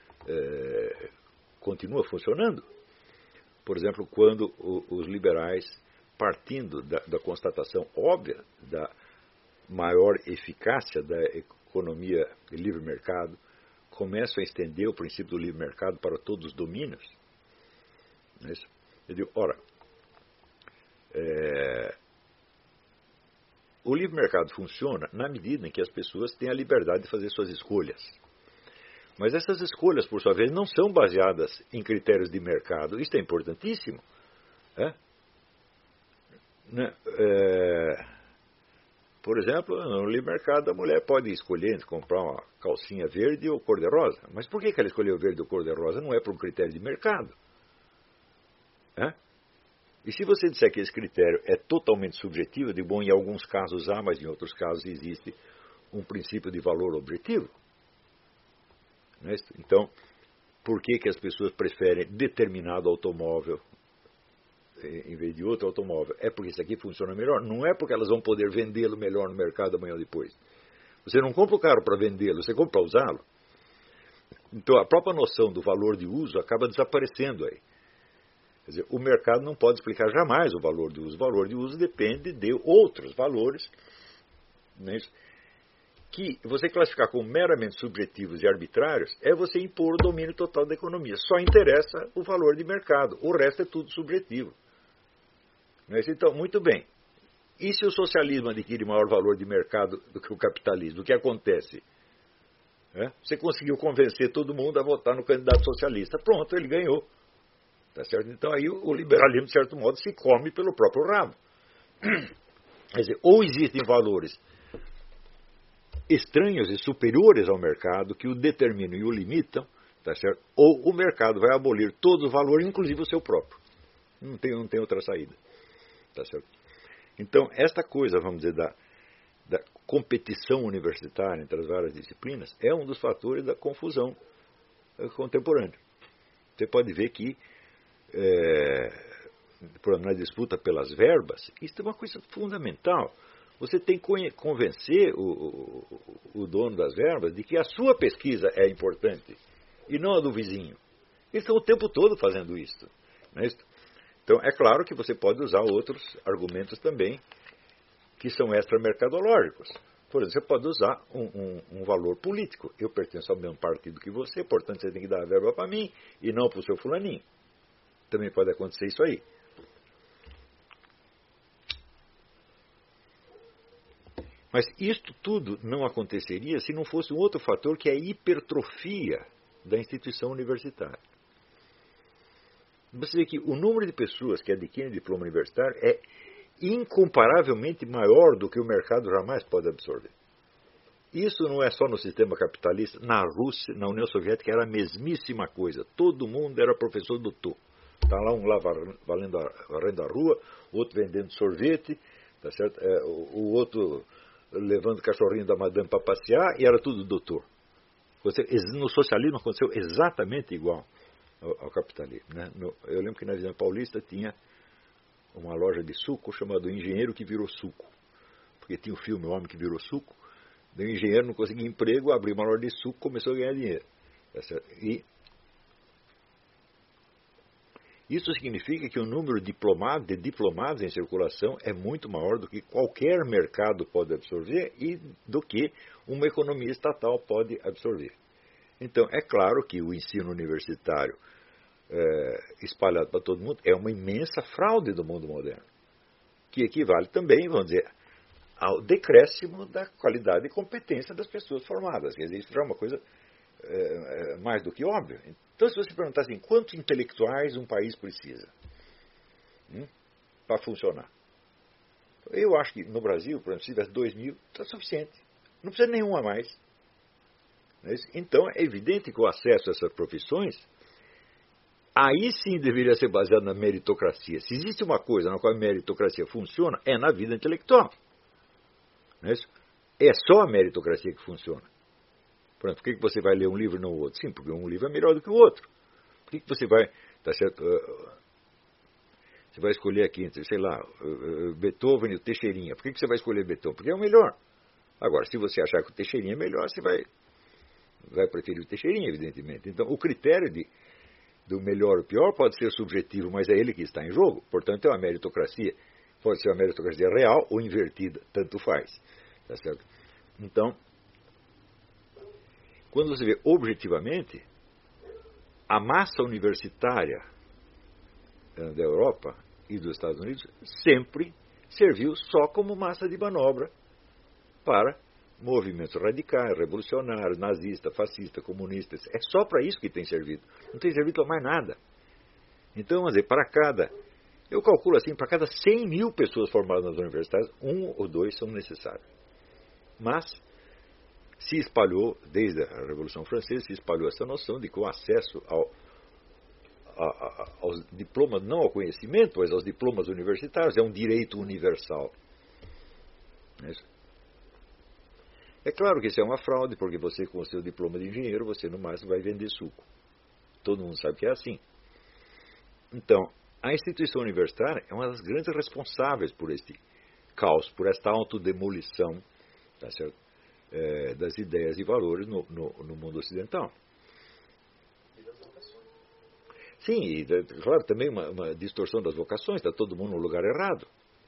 continua funcionando. Por exemplo, quando os liberais, partindo da constatação óbvia da maior eficácia da economia de livre mercado, começam a estender o princípio do livre mercado para todos os domínios. Eu digo, ora, o livre mercado funciona na medida em que as pessoas têm a liberdade de fazer suas escolhas. Mas essas escolhas, por sua vez, não são baseadas em critérios de mercado. Isso é importantíssimo. Por exemplo, no livre mercado a mulher pode escolher entre comprar uma calcinha verde ou cor-de-rosa. Mas por que ela escolheu verde ou cor-de-rosa? Não é por um critério de mercado. E se você disser que esse critério é totalmente subjetivo, eu digo, bom, em alguns casos há, mas em outros casos existe um princípio de valor objetivo. Então, por que as pessoas preferem determinado automóvel em vez de outro automóvel? É porque isso aqui funciona melhor? Não é porque elas vão poder vendê-lo melhor no mercado amanhã ou depois. Você não compra o carro para vendê-lo, você compra para usá-lo. Então, a própria noção do valor de uso acaba desaparecendo aí. Quer dizer, o mercado não pode explicar jamais o valor de uso. O valor de uso depende de outros valores, né, que você classificar como meramente subjetivos e arbitrários é você impor o domínio total da economia. Só interessa o valor de mercado. O resto é tudo subjetivo. Então, muito bem. E se o socialismo adquire maior valor de mercado do que o capitalismo? O que acontece? Você conseguiu convencer todo mundo a votar no candidato socialista. Pronto, ele ganhou. Tá certo? Então aí o liberalismo, de certo modo, se come pelo próprio rabo. Quer dizer, ou existem valores estranhos e superiores ao mercado que o determinam e o limitam, tá certo? Ou o mercado vai abolir todos os valores, inclusive o seu próprio. Não tem outra saída. Tá certo? Então, esta coisa, vamos dizer, da competição universitária entre as várias disciplinas é um dos fatores da confusão contemporânea. Você pode ver que, por exemplo, na disputa pelas verbas, isso é uma coisa fundamental. Você tem que convencer o dono das verbas de que a sua pesquisa é importante e não a do vizinho. Eles estão o tempo todo fazendo isso. Não é isso? Então, é claro que você pode usar outros argumentos também que são extramercadológicos. Por exemplo, você pode usar um valor político. Eu pertenço ao mesmo partido que você, portanto você tem que dar a verba para mim e não para o seu fulaninho. Também pode acontecer isso aí. Mas isto tudo não aconteceria se não fosse um outro fator, que é a hipertrofia da instituição universitária. Você vê que o número de pessoas que adquirem diploma universitário é incomparavelmente maior do que o mercado jamais pode absorver. Isso não é só no sistema capitalista. Na Rússia, na União Soviética, era a mesmíssima coisa. Todo mundo era professor doutor. Está lá um lá varrendo a rua, outro vendendo sorvete, tá certo? O outro levando o cachorrinho da madame para passear, e era tudo doutor. No socialismo aconteceu exatamente igual ao capitalismo. Né? Eu lembro que na Avenida Paulista tinha uma loja de suco chamada O Engenheiro que Virou Suco. Porque tinha o filme O Homem que Virou Suco. O engenheiro não conseguia emprego, abriu uma loja de suco, começou a ganhar dinheiro. Tá certo? E isso significa que o número de diplomados em circulação é muito maior do que qualquer mercado pode absorver e do que uma economia estatal pode absorver. Então, é claro que o ensino universitário espalhado para todo mundo é uma imensa fraude do mundo moderno, que equivale também, vamos dizer, ao decréscimo da qualidade e competência das pessoas formadas. Quer dizer, isso já é uma coisa mais do que óbvia. Então, se você perguntar assim, quantos intelectuais um país precisa para funcionar? Eu acho que no Brasil, por exemplo, se tivesse 2.000, está suficiente. Não precisa nenhum a mais. Então, é evidente que o acesso a essas profissões, aí sim deveria ser baseado na meritocracia. Se existe uma coisa na qual a meritocracia funciona, é na vida intelectual. Não é isso? É só a meritocracia que funciona. Por exemplo, por que você vai ler um livro e não o outro? Sim, porque um livro é melhor do que o outro. Por que você vai, tá certo? Você vai escolher aqui entre, sei lá, Beethoven e o Teixeirinha. Por que você vai escolher Beethoven? Porque é o melhor. Agora, se você achar que o Teixeirinha é melhor, você vai preferir o Teixeirinha, evidentemente. Então, o critério do melhor ou pior pode ser subjetivo, mas é ele que está em jogo. Portanto, é uma meritocracia. Pode ser uma meritocracia real ou invertida, tanto faz. Tá certo? Então, quando você vê objetivamente, a massa universitária da Europa e dos Estados Unidos sempre serviu só como massa de manobra para movimentos radicais, revolucionários, nazistas, fascistas, comunistas. É só para isso que tem servido. Não tem servido para mais nada. Então, vamos dizer, eu calculo assim, para cada 100.000 pessoas formadas nas universidades, 1 ou 2 são necessários. Mas se espalhou, desde a Revolução Francesa, se espalhou essa noção de que o acesso aos diplomas, não ao conhecimento, mas aos diplomas universitários, é um direito universal. É claro que isso é uma fraude, porque você, com o seu diploma de engenheiro, você no máximo vai vender suco. Todo mundo sabe que é assim. Então, a instituição universitária é uma das grandes responsáveis por este caos, por esta autodemolição, tá certo? Das ideias e valores no mundo ocidental. E das vocações. Sim, e claro, também uma distorção das vocações, está todo mundo no lugar errado.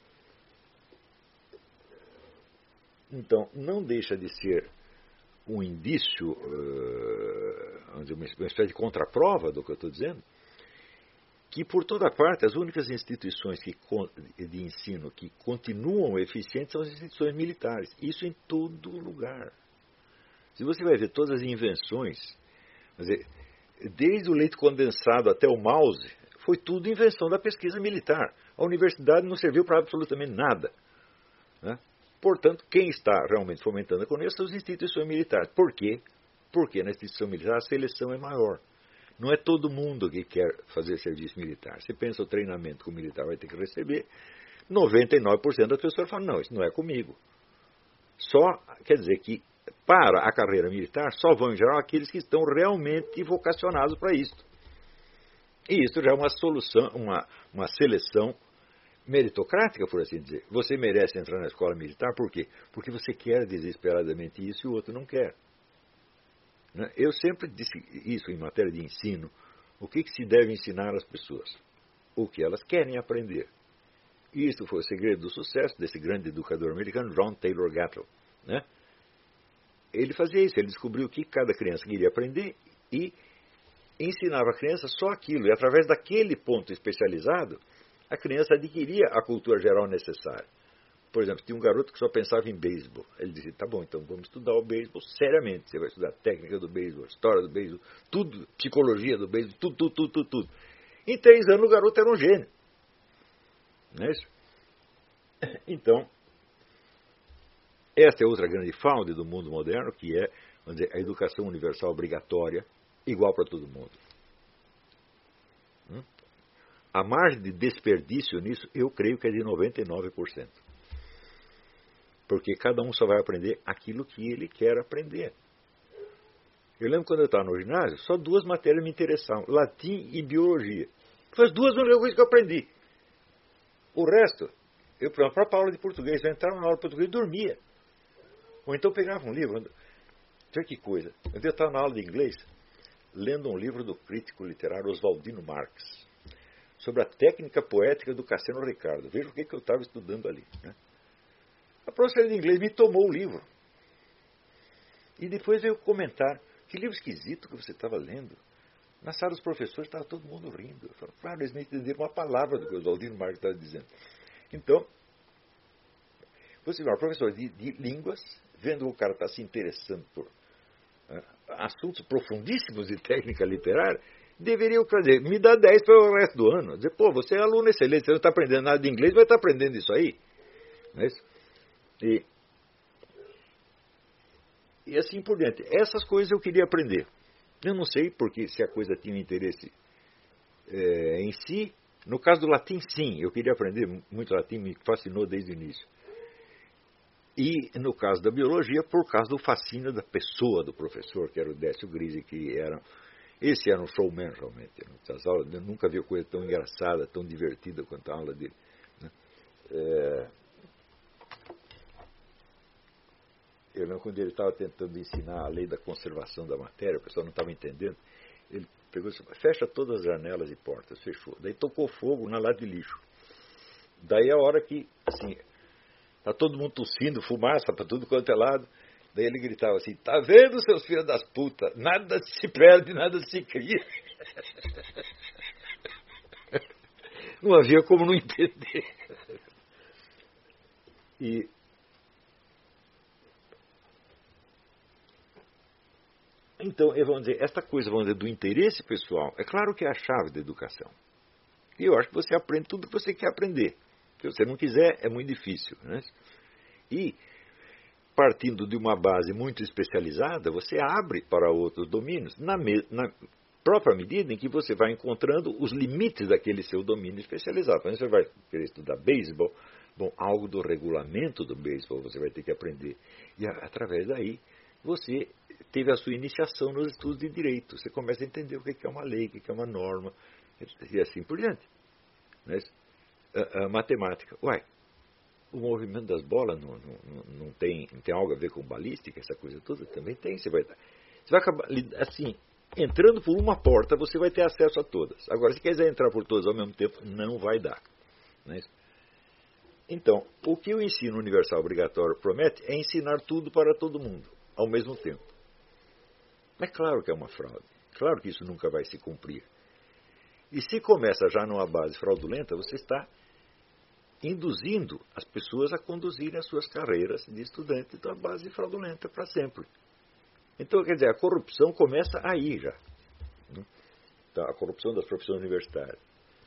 Então, não deixa de ser um indício, uma espécie de contraprova do que eu estou dizendo, que por toda parte as únicas instituições de ensino que continuam eficientes são as instituições militares. Isso em todo lugar. Se você vai ver todas as invenções, quer dizer, desde o leite condensado até o mouse, foi tudo invenção da pesquisa militar. A universidade não serviu para absolutamente nada. Né? Portanto, quem está realmente fomentando a economia são as instituições militares. Por quê? Porque na instituição militar a seleção é maior. Não é todo mundo que quer fazer serviço militar. Você pensa o treinamento que o militar vai ter que receber, 99% das pessoas falam, não, isso não é comigo. Só, quer dizer que, para a carreira militar, só vão, em geral, aqueles que estão realmente vocacionados para isso. E isso já é uma solução, uma seleção meritocrática, por assim dizer. Você merece entrar na escola militar, por quê? Porque você quer desesperadamente isso e o outro não quer. Eu sempre disse isso em matéria de ensino. O que se deve ensinar às pessoas? O que elas querem aprender. E isso foi o segredo do sucesso desse grande educador americano, John Taylor Gatto. Né? Ele fazia isso, ele descobriu o que cada criança queria aprender e ensinava a criança só aquilo. E através daquele ponto especializado, a criança adquiria a cultura geral necessária. Por exemplo, tinha um garoto que só pensava em beisebol. Ele dizia, tá bom, então vamos estudar o beisebol seriamente. Você vai estudar a técnica do beisebol, a história do beisebol, tudo, psicologia do beisebol, tudo. Em 3 anos o garoto era um gênio. Não é isso? Então, esta é outra grande fraude do mundo moderno, que é, vamos dizer, a educação universal obrigatória, igual para todo mundo. A margem de desperdício nisso, eu creio que é de 99%. Porque cada um só vai aprender aquilo que ele quer aprender. Eu lembro quando eu estava no ginásio, só 2 matérias me interessavam, latim e biologia. Foi as 2 únicas coisas que eu aprendi. O resto, eu, para a aula de português, eu entrava na aula de português e dormia. Ou então pegava um livro. Olha que coisa. Eu estava na aula de inglês, lendo um livro do crítico literário Oswaldino Marx, sobre a técnica poética do Cassiano Ricardo. Veja o que eu estava estudando ali. Né? A professora de inglês me tomou o livro. E depois veio comentar, que livro esquisito que você estava lendo. Na sala dos professores estava todo mundo rindo. Eu falei, claro, eles não entenderam uma palavra do que o Oswaldino Marx estava dizendo. Então, você vê, um professor de línguas, vendo que o cara está se interessando por assuntos profundíssimos de técnica literária, deveria dizer, me dá 10 para o resto do ano. Dizer, pô, você é aluno excelente, você não está aprendendo nada de inglês, vai estar aprendendo isso aí. Não é isso? E assim por diante. Essas coisas eu queria aprender. Eu não sei porque se a coisa tinha interesse em si. No caso do latim, sim. Eu queria aprender muito latim, me fascinou desde o início. E no caso da biologia, por causa do fascínio da pessoa do professor, que era o Décio Grise, esse era um showman realmente. Eu nunca vi coisa tão engraçada, tão divertida quanto a aula dele. Né? Eu lembro quando ele estava tentando ensinar a lei da conservação da matéria, o pessoal não estava entendendo. Ele pegou e disse, fecha todas as janelas e portas, fechou. Daí tocou fogo na lata de lixo. Daí a hora que, assim, está todo mundo tossindo, fumaça para tudo quanto é lado. Daí ele gritava assim, tá vendo, seus filhos das putas? Nada se perde, nada se cria. Não havia como não entender. Então, vamos dizer, esta coisa, vamos dizer, do interesse pessoal, é claro que é a chave da educação. E eu acho que você aprende tudo que você quer aprender. Se você não quiser, é muito difícil. Né? E, partindo de uma base muito especializada, você abre para outros domínios, na própria medida em que você vai encontrando os limites daquele seu domínio especializado. Então, você vai querer estudar beisebol, bom, algo do regulamento do beisebol você vai ter que aprender. E, através daí, você teve a sua iniciação nos estudos de direito. Você começa a entender o que é uma lei, o que é uma norma, e assim por diante. Mas, a matemática. O movimento das bolas não tem algo a ver com balística, essa coisa toda? Também tem. Você vai acabar, assim, entrando por uma porta, você vai ter acesso a todas. Agora, se quiser entrar por todas ao mesmo tempo, não vai dar. Não é isso? Então, o que o ensino universal obrigatório promete é ensinar tudo para todo mundo, ao mesmo tempo. É claro que é uma fraude. Claro que isso nunca vai se cumprir. E se começa já numa base fraudulenta, você está induzindo as pessoas a conduzirem as suas carreiras de estudante da base fraudulenta para sempre. Então, quer dizer, a corrupção começa aí já. Então, a corrupção das profissões universitárias.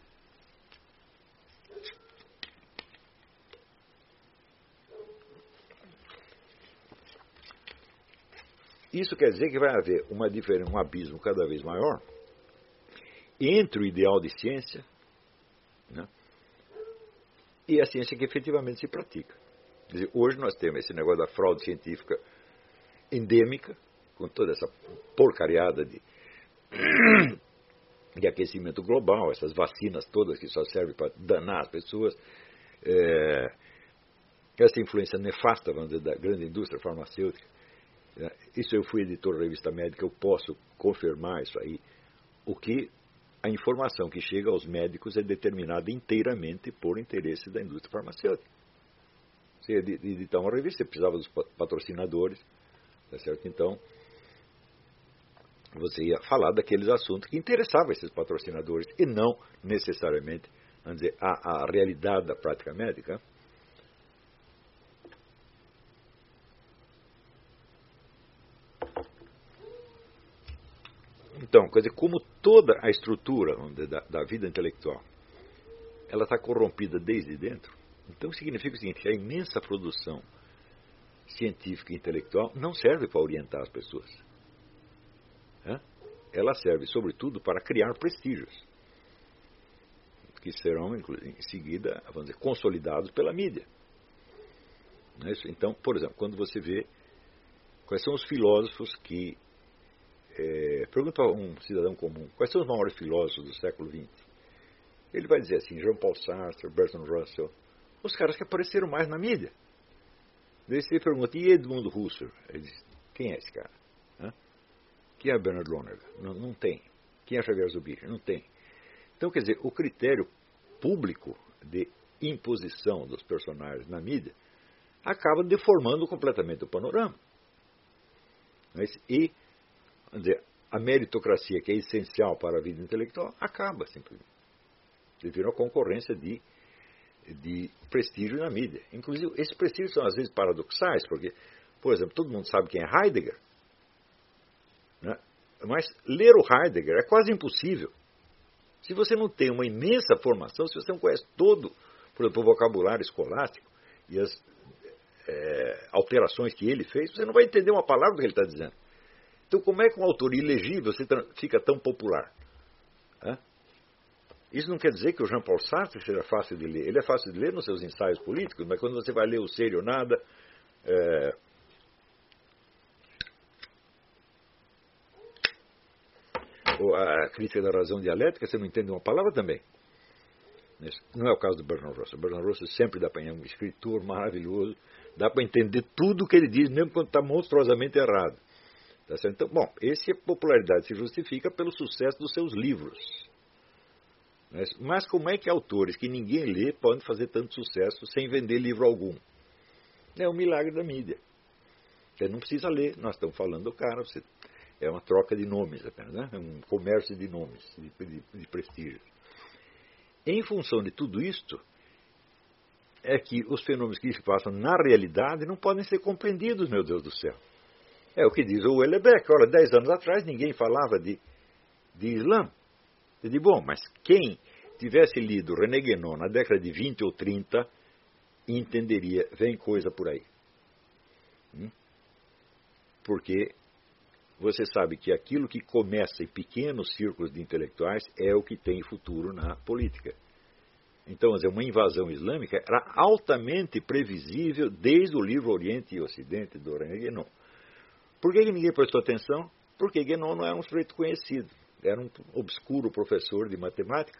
isso quer dizer que vai haver uma diferença, um abismo cada vez maior entre o ideal de ciência, né, e a ciência que efetivamente se pratica. Quer dizer, hoje nós temos esse negócio da fraude científica endêmica, com toda essa porcariada de aquecimento global, essas vacinas todas que só servem para danar as pessoas, essa influência nefasta, vamos dizer, da grande indústria farmacêutica. Isso eu fui editor da revista médica, eu posso confirmar isso aí. A informação que chega aos médicos é determinada inteiramente por interesse da indústria farmacêutica. Você ia editar uma revista, você precisava dos patrocinadores, tá certo? Então, você ia falar daqueles assuntos que interessavam esses patrocinadores e não necessariamente, vamos dizer, a realidade da prática médica. Então, quer dizer, como toda a estrutura da vida intelectual, ela está corrompida desde dentro, então significa o seguinte, que a imensa produção científica e intelectual não serve para orientar as pessoas. Ela serve, sobretudo, para criar prestígios, que serão, em seguida, vamos dizer, consolidados pela mídia. Não é isso? Então, por exemplo, quando você vê quais são os filósofos que... pergunta a um cidadão comum, quais são os maiores filósofos do século XX? Ele vai dizer assim, Jean-Paul Sartre, Bertrand Russell, os caras que apareceram mais na mídia. Daí você pergunta, e Edmund Husserl? Ele diz, quem é esse cara? Quem é Bernard Lonergan? Não tem. Quem é Xavier Zubiri? Não tem. Então, quer dizer, o critério público de imposição dos personagens na mídia acaba deformando completamente o panorama. E, vamos dizer, a meritocracia, que é essencial para a vida intelectual, acaba simplesmente. Devido à concorrência de prestígio na mídia. Inclusive, esses prestígios são às vezes paradoxais, porque, por exemplo, todo mundo sabe quem é Heidegger, né? Mas ler o Heidegger é quase impossível. Se você não tem uma imensa formação, se você não conhece todo, por exemplo, o vocabulário escolástico e as alterações que ele fez, você não vai entender uma palavra do que ele está dizendo. Então, como é que um autor ilegível fica tão popular? Isso não quer dizer que o Jean-Paul Sartre seja fácil de ler. Ele é fácil de ler nos seus ensaios políticos, mas quando você vai ler o Ser ou Nada, ou a crítica da razão dialética, você não entende uma palavra também. Não é o caso do Bertrand Russell. Bertrand Russell sempre dá para um escritor maravilhoso, dá para entender tudo o que ele diz, mesmo quando está monstruosamente errado. Tá certo? Então, bom, essa popularidade se justifica pelo sucesso dos seus livros. Mas como é que autores que ninguém lê podem fazer tanto sucesso sem vender livro algum? É um milagre da mídia. Você não precisa ler, nós estamos falando do cara, é uma troca de nomes apenas, né? É um comércio de nomes, de prestígio. Em função de tudo isto, é que os fenômenos que se passam na realidade não podem ser compreendidos, meu Deus do céu. É o que diz o Houellebecq. Olha, 10 anos atrás ninguém falava de Islã. Eu digo, bom, mas quem tivesse lido René Guénon na década de 20 ou 30 entenderia, vem coisa por aí. Porque você sabe que aquilo que começa em pequenos círculos de intelectuais é o que tem futuro na política. Então, uma invasão islâmica era altamente previsível desde o livro Oriente e Ocidente do René Guénon. Por que ninguém prestou atenção? Porque Guénon não era um sujeito conhecido. Era um obscuro professor de matemática.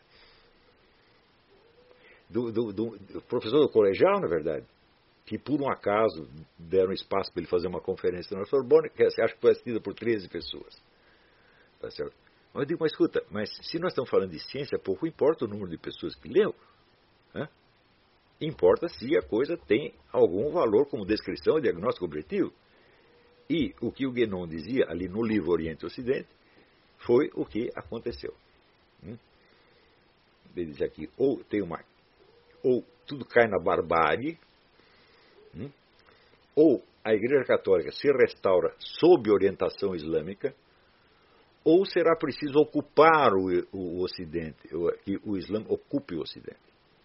Professor do colegial, na verdade. Que por um acaso deram espaço para ele fazer uma conferência na Sorbonne, que acho que foi assistida por 13 pessoas. Tá certo? Mas eu digo, mas escuta, mas se nós estamos falando de ciência, pouco importa o número de pessoas que leu. Importa se a coisa tem algum valor como descrição e diagnóstico objetivo. E o que o Guénon dizia ali no livro Oriente e Ocidente foi o que aconteceu. Ele diz aqui, ou tudo cai na barbárie, ou a Igreja Católica se restaura sob orientação islâmica, ou será preciso ocupar o Ocidente, que o Islã ocupe o Ocidente.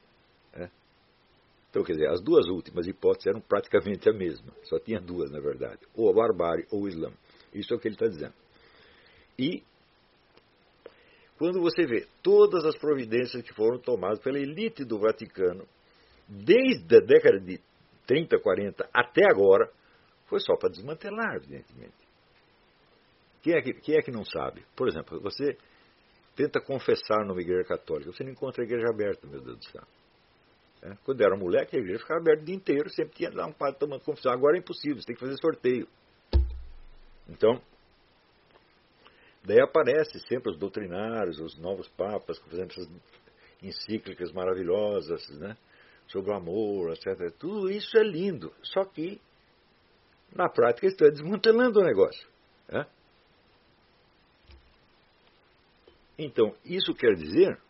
Então, quer dizer, as duas últimas hipóteses eram praticamente a mesma. Só tinha duas, na verdade. Ou a barbárie ou o Islã. Isso é o que ele está dizendo. E quando você vê todas as providências que foram tomadas pela elite do Vaticano, desde a década de 30, 40 até agora, foi só para desmantelar, evidentemente. Quem é que não sabe? Por exemplo, você tenta confessar numa igreja católica, você não encontra a igreja aberta, meu Deus do céu. Quando eu era moleque, a igreja ficava aberta o dia inteiro, sempre tinha lá um padre tomando confissão. Agora é impossível, você tem que fazer sorteio. Então, daí aparecem sempre os doutrinários, os novos papas, fazendo essas encíclicas maravilhosas, né, sobre o amor, etc. Tudo isso é lindo, só que, na prática, está desmantelando o negócio. Né? Então, isso quer dizer...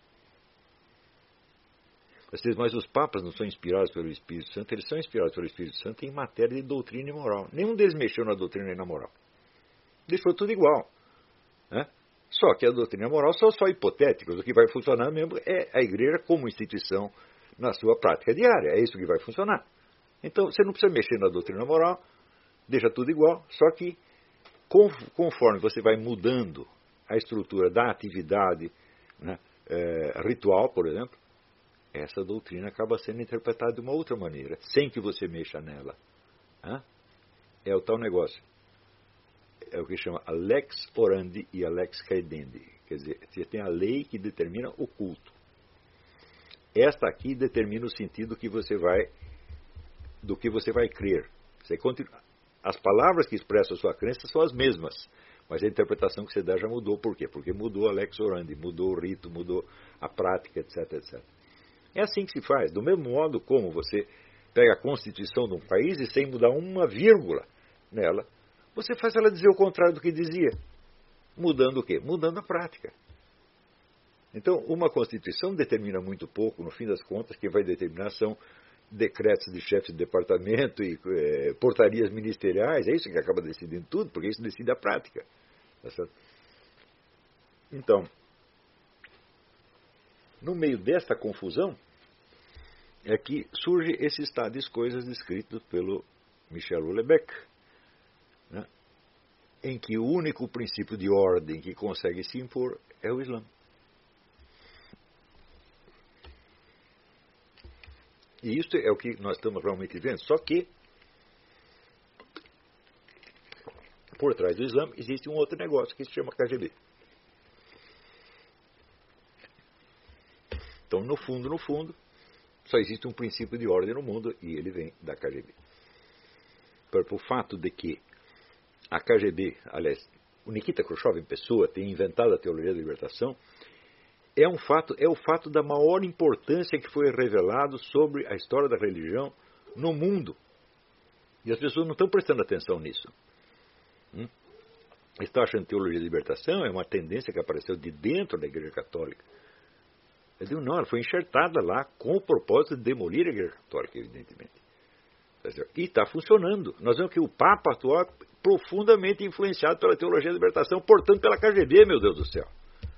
Mas os papas não são inspirados pelo Espírito Santo, eles são inspirados pelo Espírito Santo em matéria de doutrina e moral. Nenhum deles mexeu na doutrina e na moral. Deixou tudo igual. Né? Só que a doutrina e a moral são só hipotéticos. O que vai funcionar mesmo é a igreja como instituição na sua prática diária. É isso que vai funcionar. Então, você não precisa mexer na doutrina e na moral, deixa tudo igual. Só que, conforme você vai mudando a estrutura da atividade, né, ritual, por exemplo, essa doutrina acaba sendo interpretada de uma outra maneira, sem que você mexa nela. É o tal negócio. É o que chama a lex orandi e a lex credendi. Quer dizer, você tem a lei que determina o culto. Esta aqui determina o sentido do que você vai crer. As palavras que expressam a sua crença são as mesmas, mas a interpretação que você dá já mudou. Por quê? Porque mudou a lex orandi, mudou o rito, mudou a prática, etc, etc. É assim que se faz, do mesmo modo como você pega a Constituição de um país e sem mudar uma vírgula nela, você faz ela dizer o contrário do que dizia. Mudando o quê? Mudando a prática. Então, uma Constituição determina muito pouco, no fim das contas, quem vai determinar são decretos de chefes de departamento e portarias ministeriais, é isso que acaba decidindo tudo, porque isso decide a prática. Tá certo? Então, no meio dessa confusão, é que surge esse estado de coisas descrito pelo Michel Houellebecq, né, em que o único princípio de ordem que consegue se impor é o Islã. E isso é o que nós estamos realmente vendo, só que por trás do Islã existe um outro negócio que se chama KGB. Então, no fundo, só existe um princípio de ordem no mundo e ele vem da KGB. Por fato de que a KGB, aliás, o Nikita Khrushchev em pessoa, tem inventado a teologia da libertação, é o fato da maior importância que foi revelado sobre a história da religião no mundo. E as pessoas não estão prestando atenção nisso. Estão achando que teologia da libertação é uma tendência que apareceu de dentro da Igreja Católica. Eu digo, não, ela foi enxertada lá com o propósito de demolir a Igreja Católica, evidentemente. E está funcionando. Nós vemos que o Papa atual é profundamente influenciado pela teologia da libertação, portanto pela KGB, meu Deus do céu.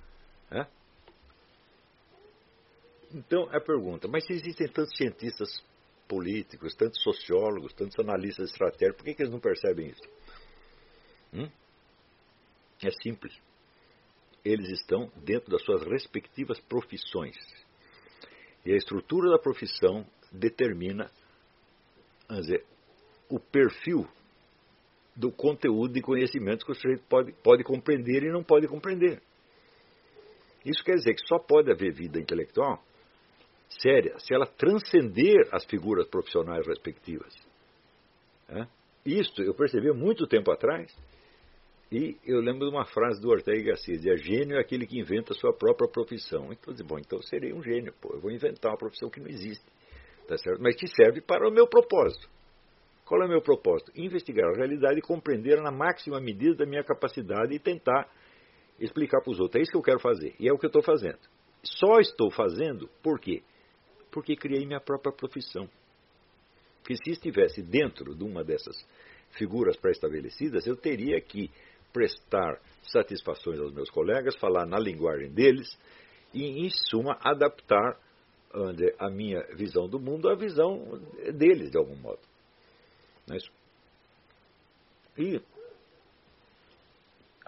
Então, a pergunta, mas se existem tantos cientistas políticos, tantos sociólogos, tantos analistas estratégicos, por que eles não percebem isso? É simples. Eles estão dentro das suas respectivas profissões. E a estrutura da profissão determina, vamos dizer, o perfil do conteúdo de conhecimentos que o sujeito pode compreender e não pode compreender. Isso quer dizer que só pode haver vida intelectual séria se ela transcender as figuras profissionais respectivas. Isto eu percebi há muito tempo atrás. E eu lembro de uma frase do Ortega y Gasset, dizia, gênio é aquele que inventa a sua própria profissão. Então, então eu serei um gênio, eu vou inventar uma profissão que não existe, tá certo? Mas que serve para o meu propósito. Qual é o meu propósito? Investigar a realidade e compreender na máxima medida da minha capacidade e tentar explicar para os outros. É isso que eu quero fazer, e é o que eu estou fazendo. Só estou fazendo, por quê? Porque criei minha própria profissão. Porque se estivesse dentro de uma dessas figuras pré-estabelecidas, eu teria que prestar satisfações aos meus colegas, falar na linguagem deles e, em suma, adaptar a minha visão do mundo à visão deles, de algum modo. Não é isso? E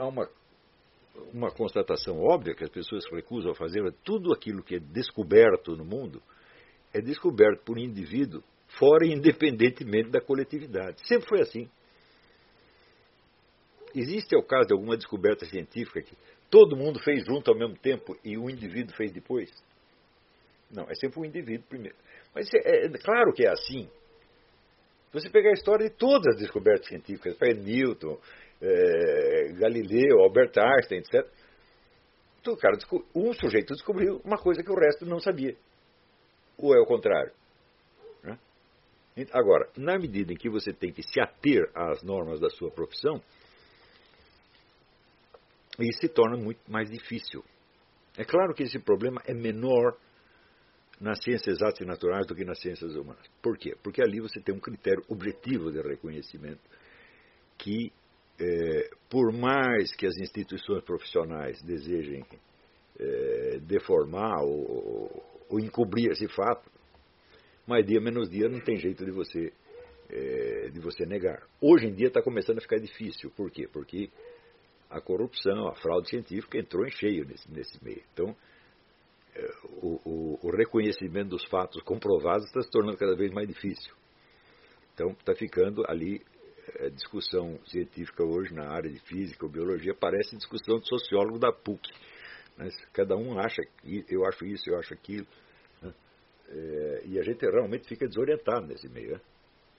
há uma constatação óbvia que as pessoas se recusam a fazer. Tudo aquilo que é descoberto no mundo é descoberto por um indivíduo fora e independentemente da coletividade. Sempre foi assim. Existe o caso de alguma descoberta científica que todo mundo fez junto ao mesmo tempo e o indivíduo fez depois? Não, é sempre o indivíduo primeiro. Mas claro que é assim. Você pegar a história de todas as descobertas científicas, Newton, Galileu, Albert Einstein, etc. Então, cara, um sujeito descobriu uma coisa que o resto não sabia. Ou é o contrário? Né? Agora, na medida em que você tem que se ater às normas da sua profissão, isso se torna muito mais difícil. É claro que esse problema é menor nas ciências exatas e naturais do que nas ciências humanas. Por quê? Porque ali você tem um critério objetivo de reconhecimento que, por mais que as instituições profissionais desejem deformar ou encobrir esse fato, mais dia menos dia não tem jeito de você negar. Hoje em dia está começando a ficar difícil. Por quê? Porque a corrupção, a fraude científica entrou em cheio nesse meio. Então, o reconhecimento dos fatos comprovados está se tornando cada vez mais difícil. Então, está ficando ali discussão científica hoje na área de física ou biologia, parece discussão de sociólogo da PUC. Mas cada um acha, eu acho isso, eu acho aquilo. Né? E a gente realmente fica desorientado nesse meio. Né?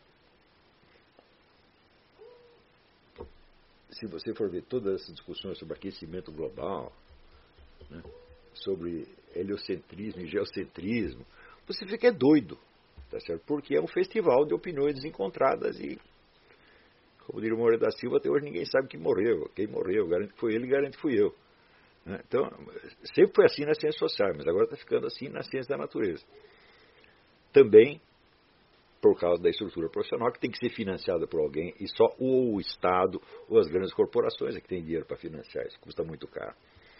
Se você for ver todas essas discussões sobre aquecimento global, né, sobre heliocentrismo e geocentrismo, você fica doido, tá certo? Porque é um festival de opiniões desencontradas e, como diria o Moreira da Silva, até hoje ninguém sabe quem morreu, garante que foi ele, garante que fui eu. Né? Então, sempre foi assim nas ciências sociais, mas agora está ficando assim na ciência da natureza. Também por causa da estrutura profissional, que tem que ser financiada por alguém, e só ou o Estado ou as grandes corporações é que tem dinheiro para financiar isso, custa muito caro.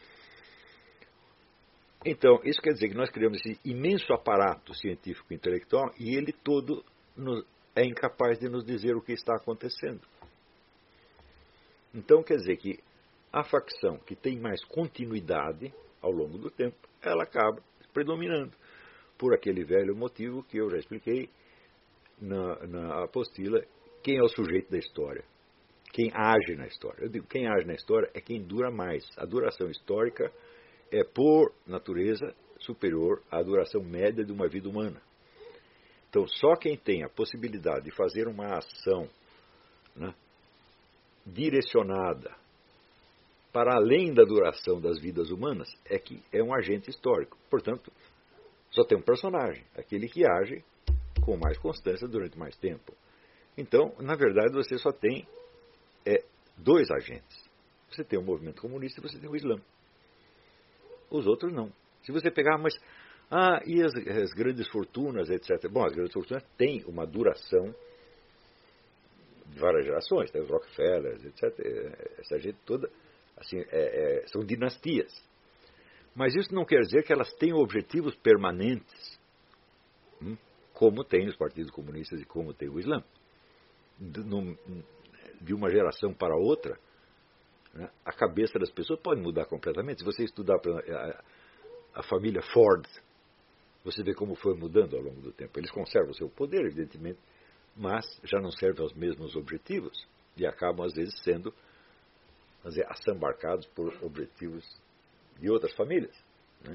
Então, isso quer dizer que nós criamos esse imenso aparato científico e intelectual e ele todo é incapaz de nos dizer o que está acontecendo. Então, quer dizer que a facção que tem mais continuidade ao longo do tempo, ela acaba predominando por aquele velho motivo que eu já expliquei na apostila, quem é o sujeito da história, quem age na história. Eu digo, quem age na história é quem dura mais. A duração histórica é, por natureza, superior à duração média de uma vida humana. Então, só quem tem a possibilidade de fazer uma ação, né, direcionada para além da duração das vidas humanas é que é um agente histórico. Portanto, só tem um personagem, aquele que age com mais constância durante mais tempo. Então, na verdade, você só tem dois agentes. Você tem o movimento comunista e você tem o Islã. Os outros não. Se você pegar, e as grandes fortunas, etc. Bom, as grandes fortunas têm uma duração de várias gerações, os Rockefellers, etc. Essa gente toda, assim, são dinastias. Mas isso não quer dizer que elas tenham objetivos permanentes, como tem os partidos comunistas e como tem o Islã. De uma geração para outra, né, a cabeça das pessoas pode mudar completamente. Se você estudar a família Ford, você vê como foi mudando ao longo do tempo. Eles conservam o seu poder, evidentemente, mas já não servem aos mesmos objetivos e acabam, às vezes, sendo assambarcados por objetivos de outras famílias. Né?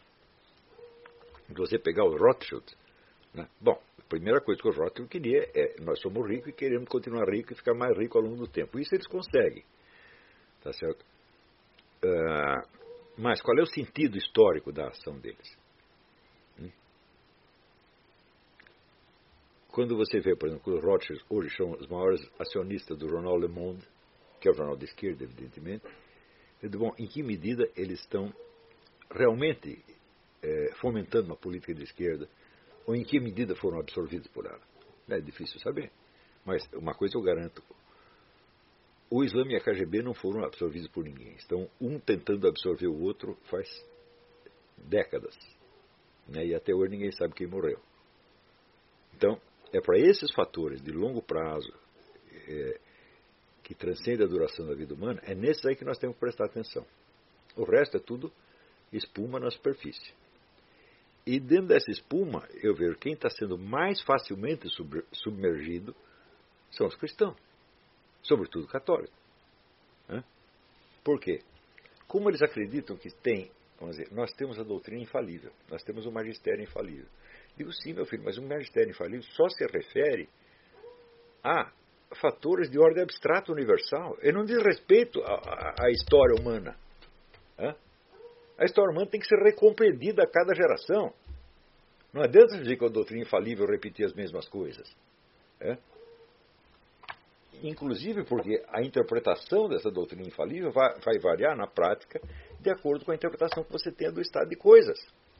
Se você pegar os Rothschild, né? Bom, a primeira coisa que os Rothschild queria nós somos ricos e queremos continuar ricos e ficar mais ricos ao longo do tempo. Isso eles conseguem. Tá certo? Mas qual é o sentido histórico da ação deles? Quando você vê, por exemplo, que os Rothschild hoje são os maiores acionistas do jornal Le Monde, que é o jornal de esquerda, evidentemente, bom, em que medida eles estão realmente fomentando uma política de esquerda, ou em que medida foram absorvidos por ela? É difícil saber. Mas uma coisa eu garanto, o Islã e a KGB não foram absorvidos por ninguém. Estão um tentando absorver o outro faz décadas. Né? E até hoje ninguém sabe quem morreu. Então, é para esses fatores de longo prazo que transcende a duração da vida humana, é nesses aí que nós temos que prestar atenção. O resto é tudo espuma na superfície. E dentro dessa espuma, eu vejo quem está sendo mais facilmente submergido são os cristãos, sobretudo católicos. Por quê? Como eles acreditam que tem, vamos dizer, nós temos a doutrina infalível, nós temos o magistério infalível. Digo, sim, meu filho, mas o magistério infalível só se refere a fatores de ordem abstrata universal. Ele não diz respeito à história humana. A história humana tem que ser recompreendida a cada geração. Não adianta dizer que a doutrina infalível repetir as mesmas coisas. Inclusive porque a interpretação dessa doutrina infalível vai variar na prática de acordo com a interpretação que você tem do estado de coisas.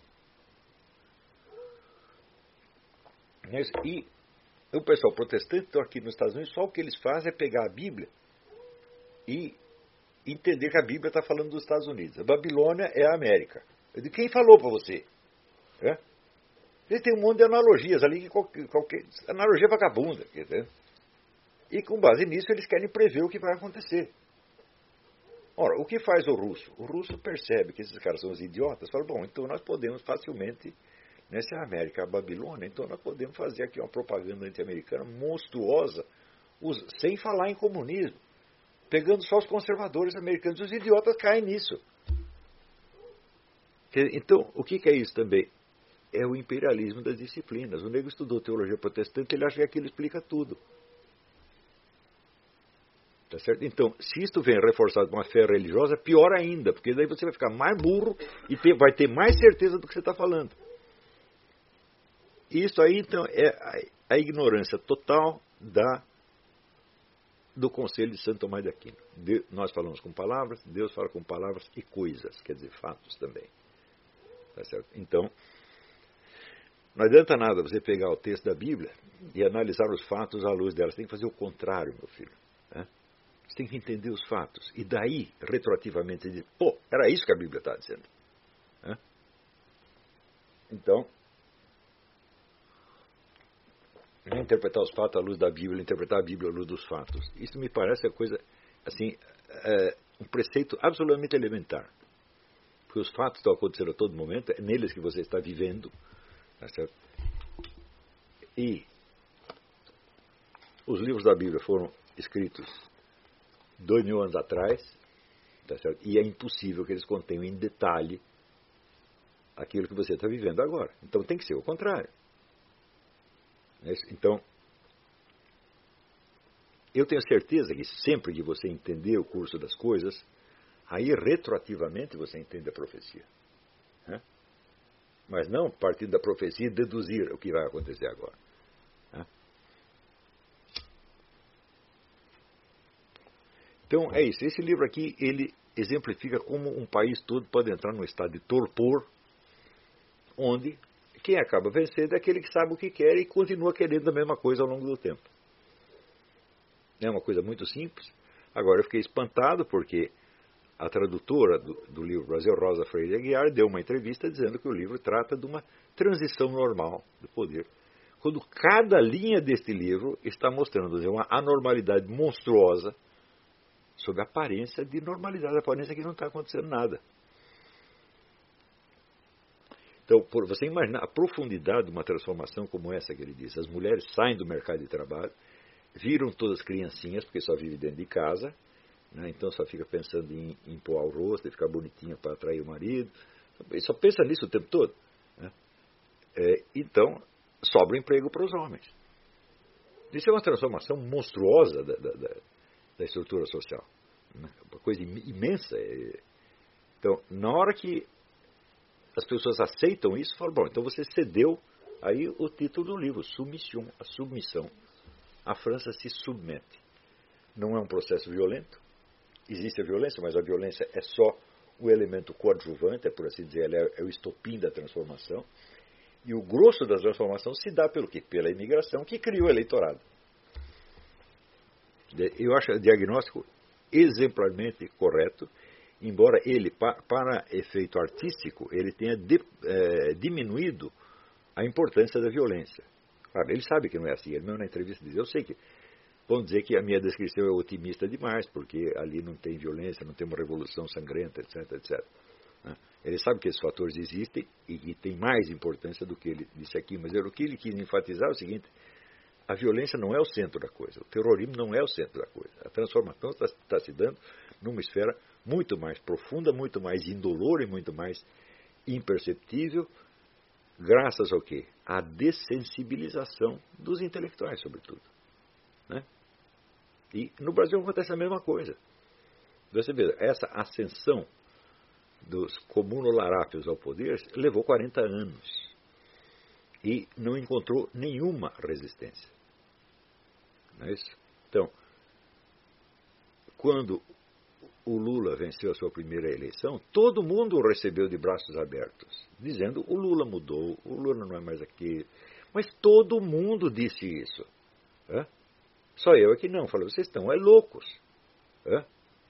E o pessoal protestante está aqui nos Estados Unidos, só o que eles fazem é pegar a Bíblia e entender que a Bíblia está falando dos Estados Unidos. A Babilônia é a América. De quem falou para você? Eles têm um monte de analogias ali, que qualquer analogia vagabunda. E com base nisso eles querem prever o que vai acontecer. Ora, o que faz o russo? O russo percebe que esses caras são os idiotas, fala, bom, então nós podemos facilmente, nessa América, a Babilônia, então nós podemos fazer aqui uma propaganda anti-americana monstruosa, sem falar em comunismo, pegando só os conservadores americanos. Os idiotas caem nisso. Então, o que é isso também? É o imperialismo das disciplinas. O nego estudou teologia protestante, ele acha que aquilo explica tudo. Tá certo? Então, se isto vem reforçado com uma fé religiosa, pior ainda, porque daí você vai ficar mais burro e vai ter mais certeza do que você está falando. Isso aí, então, é a ignorância total do Conselho de Santo Tomás de Aquino. Nós falamos com palavras, Deus fala com palavras e coisas, quer dizer, fatos também. Tá certo? Então, não adianta nada você pegar o texto da Bíblia e analisar os fatos à luz dela. Você tem que fazer o contrário, meu filho. Você tem que entender os fatos. E daí, retroativamente, dizer, era isso que a Bíblia está dizendo. Então, não interpretar os fatos à luz da Bíblia, interpretar a Bíblia à luz dos fatos. Isso me parece a coisa, assim, um preceito absolutamente elementar. Porque os fatos estão acontecendo a todo momento, é neles que você está vivendo. Tá certo? E os livros da Bíblia foram escritos 2000 anos atrás, tá certo? E é impossível que eles contenham em detalhe aquilo que você está vivendo agora. Então tem que ser o contrário. Então, eu tenho certeza que sempre que você entender o curso das coisas, aí retroativamente você entende a profecia. Mas não partindo da profecia deduzir o que vai acontecer agora. Então é isso. Esse livro aqui, ele exemplifica como um país todo pode entrar num estado de torpor, onde quem acaba vencendo é aquele que sabe o que quer e continua querendo a mesma coisa ao longo do tempo. É uma coisa muito simples. Agora eu fiquei espantado porque a tradutora do livro Brasil, Rosa Freire Aguiar, deu uma entrevista dizendo que o livro trata de uma transição normal do poder. Quando cada linha deste livro está mostrando uma anormalidade monstruosa sob a aparência de normalidade, a aparência que não está acontecendo nada. Então, por você imaginar a profundidade de uma transformação como essa que ele disse, as mulheres saem do mercado de trabalho, viram todas criancinhas, porque só vivem dentro de casa, então só fica pensando em empurrar o rosto, em ficar bonitinha para atrair o marido, só pensa nisso o tempo todo. Então, sobra emprego para os homens. Isso é uma transformação monstruosa da estrutura social. Uma coisa imensa. Então, na hora que as pessoas aceitam isso, falam, bom, então você cedeu aí o título do livro, Submission, a submissão. A França se submete. Não é um processo violento. Existe a violência, mas a violência é só o elemento coadjuvante, por assim dizer, ela é o estopim da transformação. E o grosso da transformação se dá pelo quê? Pela imigração que criou o eleitorado. Eu acho o diagnóstico exemplarmente correto, embora ele, para efeito artístico, ele tenha diminuído a importância da violência. Claro, ele sabe que não é assim. Ele mesmo na entrevista diz, eu sei que vão dizer que a minha descrição é otimista demais, porque ali não tem violência, não tem uma revolução sangrenta, etc, etc. Ele sabe que esses fatores existem e que tem mais importância do que ele disse aqui, mas o que ele quis enfatizar é o seguinte: a violência não é o centro da coisa, o terrorismo não é o centro da coisa. A transformação está se dando numa esfera muito mais profunda, muito mais indolor e muito mais imperceptível, graças ao quê? À dessensibilização dos intelectuais, sobretudo. Né? E no Brasil acontece a mesma coisa. Você vê, essa ascensão dos comunolarápios ao poder levou 40 anos e não encontrou nenhuma resistência. Não é isso? Então, quando o Lula venceu a sua primeira eleição, todo mundo o recebeu de braços abertos, dizendo: o Lula mudou, o Lula não é mais aquele. Mas todo mundo disse isso. É? Só eu é que não. Falei: vocês estão loucos. É?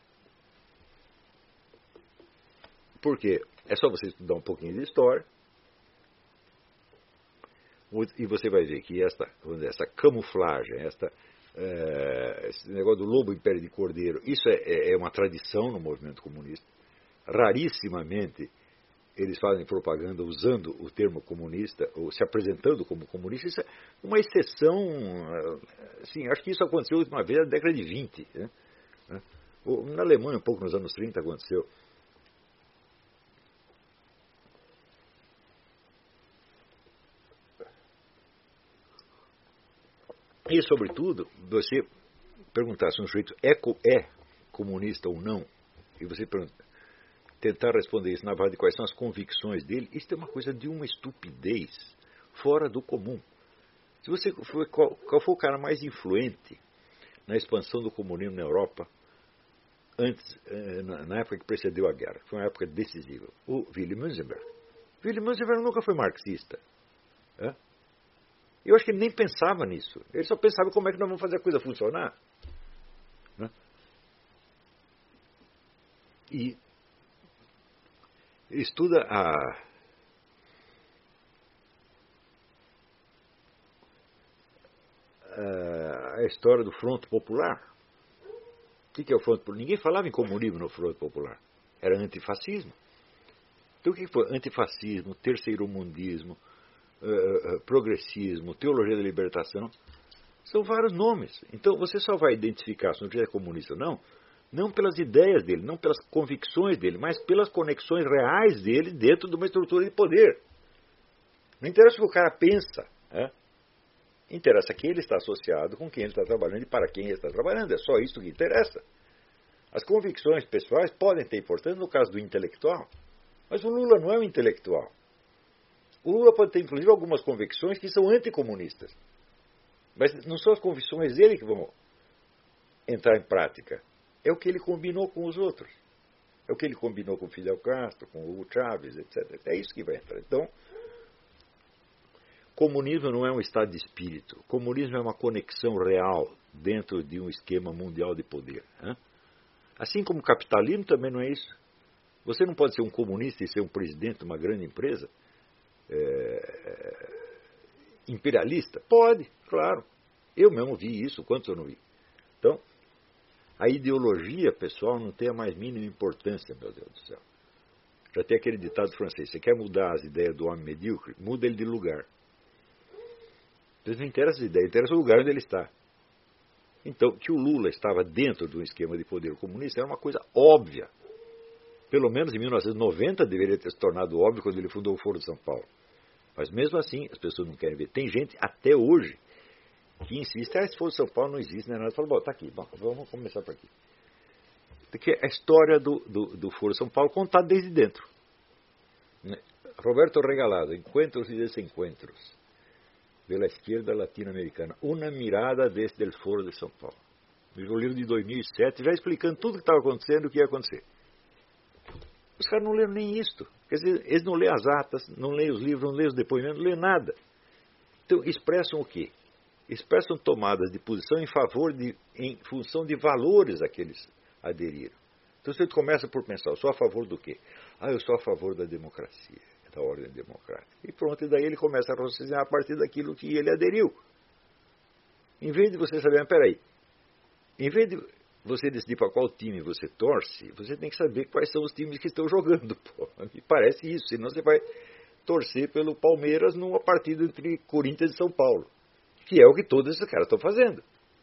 Por quê? É só você estudar um pouquinho de história e você vai ver que essa camuflagem, esse negócio do lobo em pele de cordeiro, isso é uma tradição no movimento comunista. Rarissimamente eles fazem propaganda usando o termo comunista ou se apresentando como comunista. Isso é uma exceção. Assim, acho que isso aconteceu a última vez na década de 20. Né? Na Alemanha, um pouco nos anos 30, aconteceu. E, sobretudo, você perguntar se um sujeito é comunista ou não, e você tentar responder isso na base de quais são as convicções dele, isso é uma coisa de uma estupidez fora do comum. Se você qual foi o cara mais influente na expansão do comunismo na Europa, na época que precedeu a guerra, foi uma época decisiva? O Willy Münzenberg. Willy Münzenberg nunca foi marxista. Eu acho que ele nem pensava nisso. Ele só pensava como é que nós vamos fazer a coisa funcionar. Né? E estuda a história do Fronte Popular. O que é o Fronte Popular? Ninguém falava em comunismo no Fronte Popular. Era antifascismo. Então o que foi? Antifascismo, terceiromundismo, progressismo, teologia da libertação, são vários nomes. Então você só vai identificar se um é comunista ou não pelas ideias dele, não pelas convicções dele, mas pelas conexões reais dele dentro de uma estrutura de poder. Não interessa o que o cara pensa. Interessa que ele está associado com quem ele está trabalhando e para quem ele está trabalhando. É só isso que interessa. As convicções pessoais podem ter importância no caso do intelectual, mas o Lula não é um intelectual. O Lula pode ter, inclusive, algumas convicções que são anticomunistas. Mas não são as convicções dele que vão entrar em prática. É o que ele combinou com os outros. É o que ele combinou com Fidel Castro, com Hugo Chávez, etc. É isso que vai entrar. Então, comunismo não é um estado de espírito. Comunismo é uma conexão real dentro de um esquema mundial de poder. Assim como o capitalismo também não é isso. Você não pode ser um comunista e ser um presidente de uma grande empresa imperialista? Pode, claro. Eu mesmo vi isso, quantos eu não vi? Então, a ideologia pessoal não tem a mais mínima importância, meu Deus do céu. Já tem aquele ditado francês: você quer mudar as ideias do homem medíocre? Muda ele de lugar. Então não interessa as ideias, interessa o lugar onde ele está. Então, que o Lula estava dentro de um esquema de poder comunista era uma coisa óbvia. Pelo menos em 1990 deveria ter se tornado óbvio quando ele fundou o Foro de São Paulo. Mas mesmo assim, as pessoas não querem ver. Tem gente até hoje que insiste: esse Foro de São Paulo não existe, não é nada. Fala: bom, tá aqui, vamos começar por aqui. Porque a história do Foro de São Paulo contada desde dentro. Roberto Regalado, Encuentros e Desencuentros pela esquerda latino-americana. Uma mirada desde o Foro de São Paulo. Um livro de 2007, já explicando tudo o que estava acontecendo e o que ia acontecer. Os caras não leram nem isto. Quer dizer, eles não leem as atas, não leem os livros, não leem os depoimentos, não leem nada. Então, expressam o quê? Expressam tomadas de posição em função de valores a que eles aderiram. Então, você começa por pensar: eu sou a favor do quê? Eu sou a favor da democracia, da ordem democrática. E pronto, e daí ele começa a raciocinar a partir daquilo que ele aderiu. Em vez de você saber: peraí, Em vez de você decidir para qual time você torce, você tem que saber quais são os times que estão jogando. Pô. Me parece isso, senão você vai torcer pelo Palmeiras numa partida entre Corinthians e São Paulo, que é o que todos esses caras estão fazendo.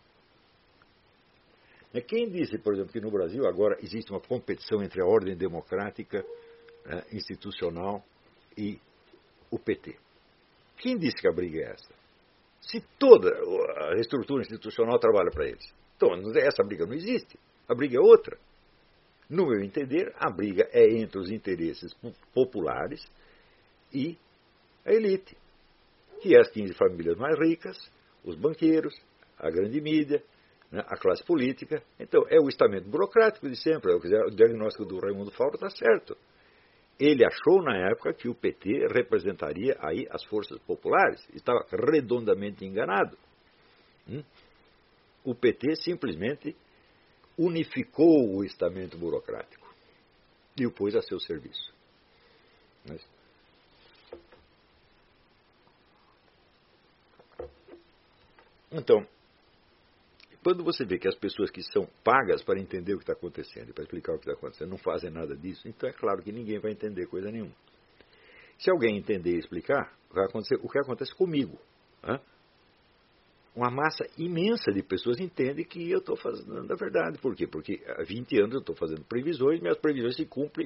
Quem disse, por exemplo, que no Brasil agora existe uma competição entre a ordem democrática, institucional e o PT? Quem disse que a briga é essa? Se toda a estrutura institucional trabalha para eles. Então, essa briga não existe. A briga é outra. No meu entender, a briga é entre os interesses populares e a elite, que é as 15 famílias mais ricas, os banqueiros, a grande mídia, a classe política. Então, é o estamento burocrático de sempre. O diagnóstico do Raimundo Fauro está certo. Ele achou na época que o PT representaria aí as forças populares. Estava redondamente enganado. O PT simplesmente unificou o estamento burocrático e o pôs a seu serviço. Então, quando você vê que as pessoas que são pagas para entender o que está acontecendo e para explicar o que está acontecendo não fazem nada disso, então é claro que ninguém vai entender coisa nenhuma. Se alguém entender e explicar, vai acontecer o que acontece comigo. Uma massa imensa de pessoas entende que eu estou fazendo a verdade. Por quê? Porque há 20 anos eu estou fazendo previsões, minhas previsões se cumprem.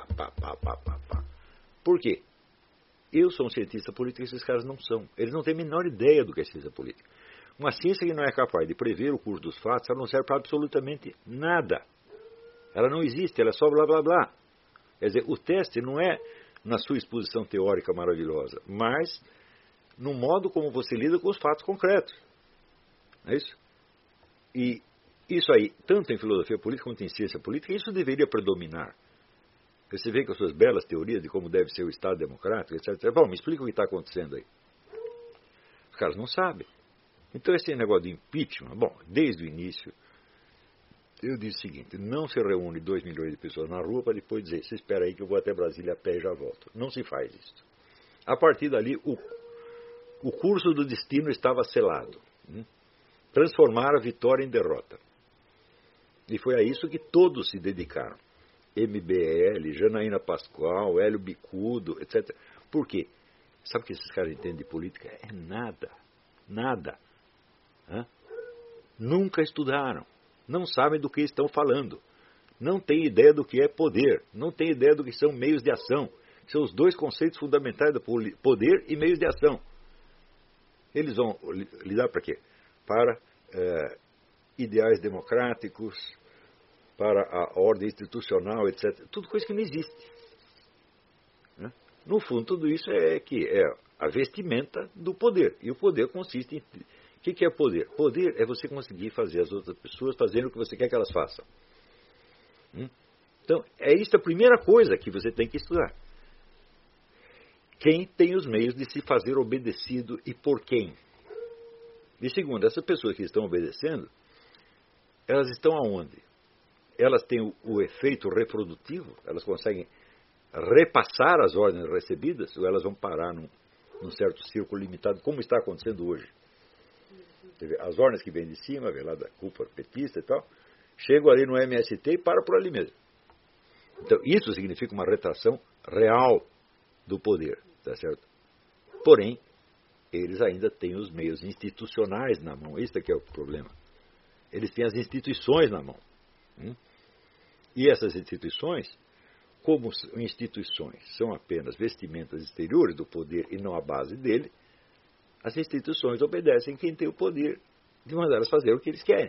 Por quê? Eu sou um cientista político e esses caras não são. Eles não têm a menor ideia do que é ciência política. Uma ciência que não é capaz de prever o curso dos fatos, ela não serve para absolutamente nada. Ela não existe, ela é só blá blá blá. Quer dizer, o teste não é na sua exposição teórica maravilhosa, mas no modo como você lida com os fatos concretos. Não é isso? E isso aí, tanto em filosofia política quanto em ciência política, isso deveria predominar. Você vê com as suas belas teorias de como deve ser o Estado democrático, etc. Bom, me explica o que está acontecendo aí. Os caras não sabem. Então, esse negócio de impeachment, bom, desde o início, eu disse o seguinte: não se reúne 2 milhões de pessoas na rua para depois dizer, você espera aí que eu vou até Brasília a pé e já volto. Não se faz isso. A partir dali, o curso do destino estava selado. Transformar a vitória em derrota. E foi a isso que todos se dedicaram. MBL, Janaína Pascoal, Hélio Bicudo, etc. Por quê? Sabe o que esses caras entendem de política? É nada. Nada. Nunca estudaram. Não sabem do que estão falando. Não têm ideia do que é poder. Não têm ideia do que são meios de ação. São os dois conceitos fundamentais do poder e meios de ação. Eles vão lidar para quê? Para ideais democráticos, para a ordem institucional, etc. Tudo coisa que não existe. No fundo, tudo isso é a vestimenta do poder. E o poder consiste em... O que é poder? Poder é você conseguir fazer as outras pessoas fazerem o que você quer que elas façam. Então, é isso a primeira coisa que você tem que estudar. Quem tem os meios de se fazer obedecido e por quem? E segundo, essas pessoas que estão obedecendo, elas estão aonde? Elas têm o efeito reprodutivo? Elas conseguem repassar as ordens recebidas? Ou elas vão parar num certo círculo limitado, como está acontecendo hoje? As ordens que vêm de cima, vem lá da cúpula petista e tal, chegam ali no MST e param por ali mesmo. Então, isso significa uma retração real do poder, tá certo? Porém, eles ainda têm os meios institucionais na mão. Esse é o problema. Eles têm as instituições na mão. E essas instituições, como instituições são apenas vestimentas exteriores do poder e não a base dele, as instituições obedecem quem tem o poder de mandar elas fazer o que eles querem.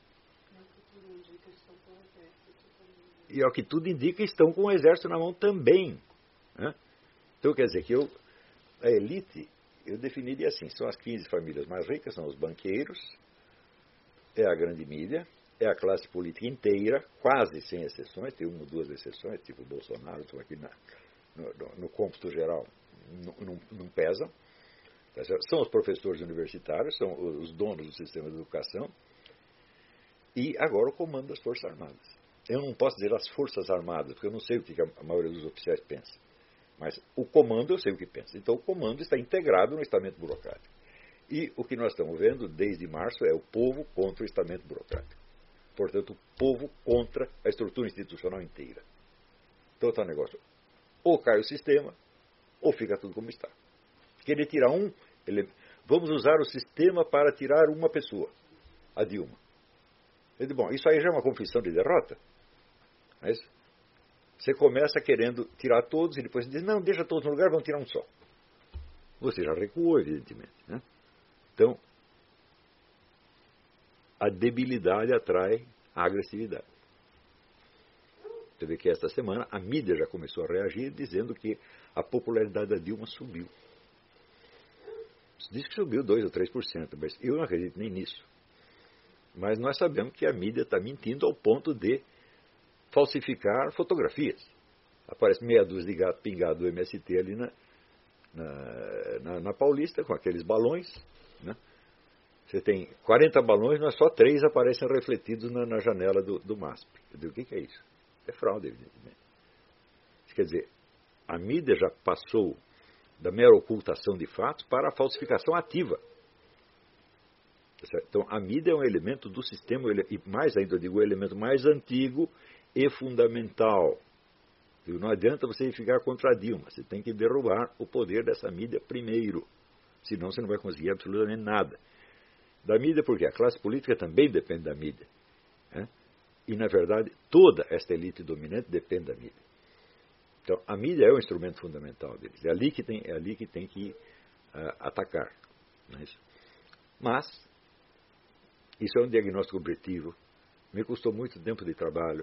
E ao que tudo indica, estão com o exército na mão também. Então, quer dizer que a elite, eu definiria assim, são as 15 famílias mais ricas, são os banqueiros, é a grande mídia, é a classe política inteira, quase sem exceções, tem uma ou duas exceções, tipo o Bolsonaro, estão aqui no cômputo geral, não pesam. São os professores universitários, são os donos do sistema de educação, e agora o comando das Forças Armadas. Eu não posso dizer as Forças Armadas, porque eu não sei o que a maioria dos oficiais pensa. Mas o comando eu sei o que pensa. Então o comando está integrado no estamento burocrático. E o que nós estamos vendo desde março é o povo contra o estamento burocrático. Portanto, o povo contra a estrutura institucional inteira. Então está o negócio. Ou cai o sistema, ou fica tudo como está. Querer tirar vamos usar o sistema para tirar uma pessoa, a Dilma. Eu digo, bom, isso aí já é uma confissão de derrota. Mas você começa querendo tirar todos e depois diz, não, deixa todos no lugar, vamos tirar um só. Você já recuou, evidentemente. Né? Então, a debilidade atrai a agressividade. Você vê que esta semana a mídia já começou a reagir dizendo que a popularidade da Dilma subiu. Diz que subiu 2 ou 3%, mas eu não acredito nem nisso. Mas nós sabemos que a mídia está mentindo ao ponto de falsificar fotografias. Aparece meia dúzia de gato pingado do MST ali na Paulista, com aqueles balões. Né? Você tem 40 balões, mas só 3 aparecem refletidos na janela do MASP. Eu digo, o que é isso? É fraude, evidentemente. Quer dizer, a mídia já passou da mera ocultação de fatos para a falsificação ativa. Então, a mídia é um elemento do sistema, e mais ainda, eu digo, o elemento mais antigo e fundamental. Não adianta você ficar contra a Dilma, você tem que derrubar o poder dessa mídia primeiro, senão você não vai conseguir absolutamente nada. Da mídia, porque a classe política também depende da mídia. Né? E, na verdade, toda esta elite dominante depende da mídia. Então, a mídia é o instrumento fundamental deles. É ali que tem que atacar. Não é isso? Mas, isso é um diagnóstico objetivo. Me custou muito tempo de trabalho.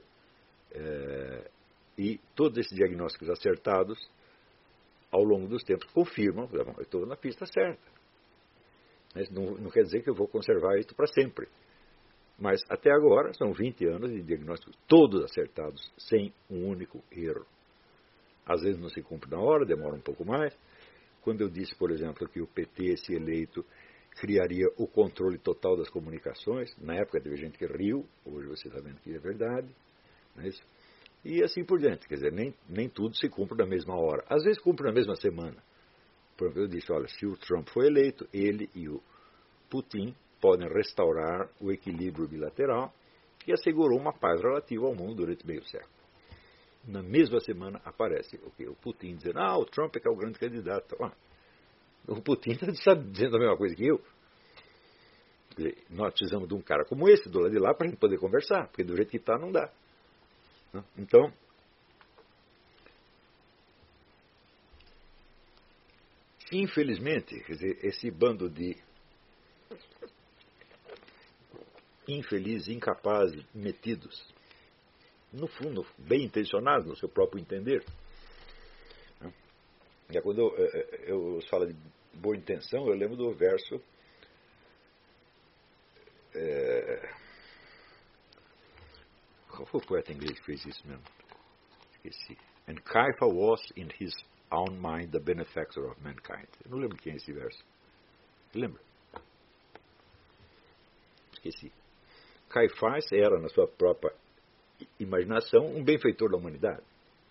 E todos esses diagnósticos acertados, ao longo dos tempos, confirmam que eu estou na pista certa. Mas não quer dizer que eu vou conservar isso para sempre. Mas, até agora, são 20 anos de diagnósticos todos acertados, sem um único erro. Às vezes não se cumpre na hora, demora um pouco mais. Quando eu disse, por exemplo, que o PT, se eleito, criaria o controle total das comunicações, na época teve gente que riu, hoje você está vendo que é verdade. Não é isso? E assim por diante. Quer dizer, nem tudo se cumpre na mesma hora. Às vezes cumpre na mesma semana. Por exemplo, eu disse, olha, se o Trump foi eleito, ele e o Putin podem restaurar o equilíbrio bilateral que assegurou uma paz relativa ao mundo durante meio século. Na mesma semana aparece o Putin dizendo, o Trump é que é o grande candidato. O Putin está dizendo a mesma coisa que eu. Quer dizer, nós precisamos de um cara como esse, do lado de lá, para a gente poder conversar, porque do jeito que está não dá. Então, infelizmente, quer dizer, esse bando de infelizes, incapazes, metidos, no fundo, bem intencionados no seu próprio entender. E quando eu falo de boa intenção, eu lembro do verso qual foi o poeta inglês que fez isso mesmo? Esqueci. And Kaifa was in his own mind the benefactor of mankind. Eu não lembro quem é esse verso. Lembra? Esqueci. Caifás era, na sua própria imaginação, um benfeitor da humanidade.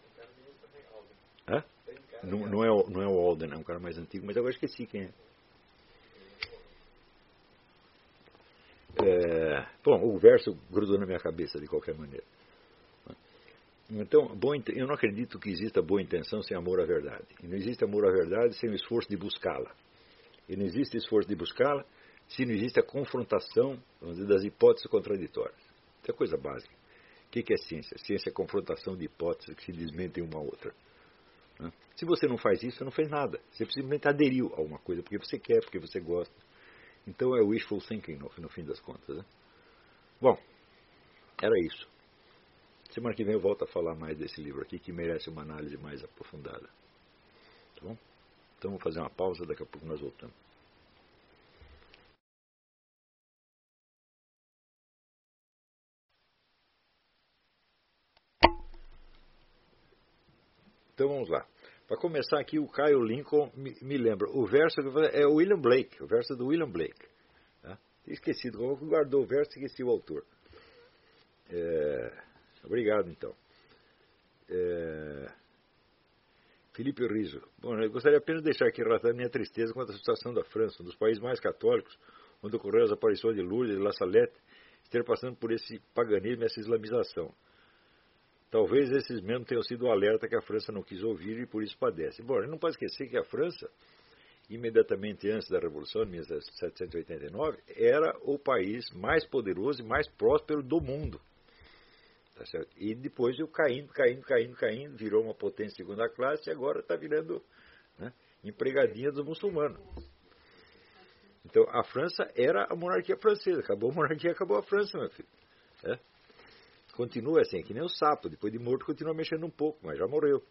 Hã? Não é o Alden, é um cara mais antigo, mas agora esqueci quem é. Bom, o verso grudou na minha cabeça de qualquer maneira. Então, eu não acredito que exista boa intenção sem amor à verdade. E não existe amor à verdade sem o esforço de buscá-la. E não existe esforço de buscá-la se não existe a confrontação, vamos dizer, das hipóteses contraditórias. Isso é coisa básica. O que é ciência? Ciência é a confrontação de hipóteses que se desmentem uma a outra. Se você não faz isso, você não fez nada. Você simplesmente aderiu a uma coisa porque você quer, porque você gosta. Então é wishful thinking, no fim das contas. Né? Bom, era isso. Semana que vem eu volto a falar mais desse livro aqui, que merece uma análise mais aprofundada. Tá bom? Então vamos fazer uma pausa, daqui a pouco nós voltamos. Então vamos lá. Para começar aqui, o Caio Lincoln me lembra. O verso é o William Blake, o verso do William Blake. Tá? Esquecido, como guardou o verso, esqueci o autor. Obrigado, então. Felipe Riso. Bom, eu gostaria apenas de deixar aqui relatando minha tristeza quanto à situação da França, um dos países mais católicos, onde ocorreram as aparições de Lourdes e La Salette, esteja passando por esse paganismo, essa islamização. Talvez esses mesmos tenham sido o alerta que a França não quis ouvir e por isso padece. Bom, a gente não pode esquecer que a França, imediatamente antes da Revolução, em 1789, era o país mais poderoso e mais próspero do mundo. Tá certo? E depois eu caindo, virou uma potência de segunda classe e agora está virando, né, empregadinha dos muçulmanos. Então a França era a monarquia francesa. Acabou a monarquia, acabou a França, meu filho. É? Continua assim, é que nem o sapo. Depois de morto continua mexendo um pouco, mas já morreu.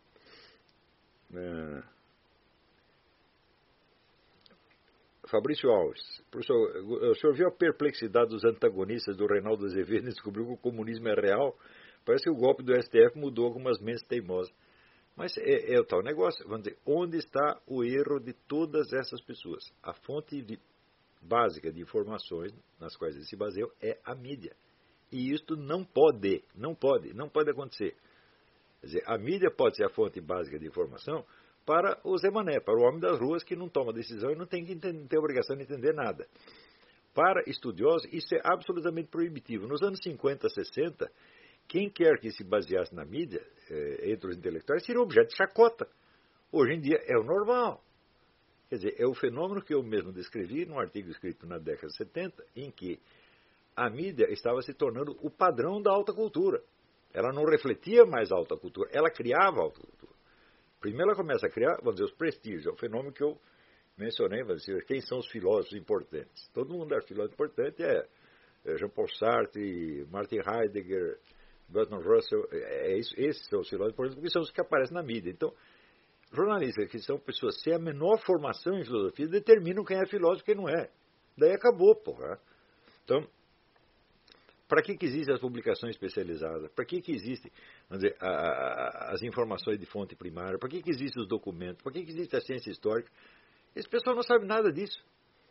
Fabrício Alves. Professor, o senhor viu a perplexidade dos antagonistas do Reinaldo Azevedo e descobriu que o comunismo é real? Parece que o golpe do STF mudou algumas mentes teimosas. Mas é o tal negócio. Vamos dizer, onde está o erro de todas essas pessoas? A fonte básica de informações nas quais eles se baseiam é a mídia. E isto não pode acontecer. Quer dizer, a mídia pode ser a fonte básica de informação para o Zé Mané, para o homem das ruas que não toma decisão e não tem que ter obrigação de entender nada. Para estudiosos, isso é absolutamente proibitivo. Nos anos 50, 60, quem quer que se baseasse na mídia, entre os intelectuais, seria objeto de chacota. Hoje em dia é o normal. Quer dizer, é o fenômeno que eu mesmo descrevi num artigo escrito na década de 70, em que a mídia estava se tornando o padrão da alta cultura. Ela não refletia mais a alta cultura, ela criava a alta cultura. Primeiro ela começa a criar, vamos dizer, os prestígios. É o fenômeno que eu mencionei, vamos dizer, quem são os filósofos importantes. Todo mundo é filósofo importante, Jean-Paul Sartre, Martin Heidegger, Bertrand Russell, esses são os filósofos importantes, porque são os que aparecem na mídia. Então, jornalistas que são pessoas sem a menor formação em filosofia determinam quem é filósofo e quem não é. Daí acabou, porra. Então, para que existem as publicações especializadas? Para que existem, vamos dizer, as informações de fonte primária? Para que existem os documentos? Para que existe a ciência histórica? Esse pessoal não sabe nada disso.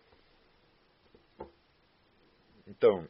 Então,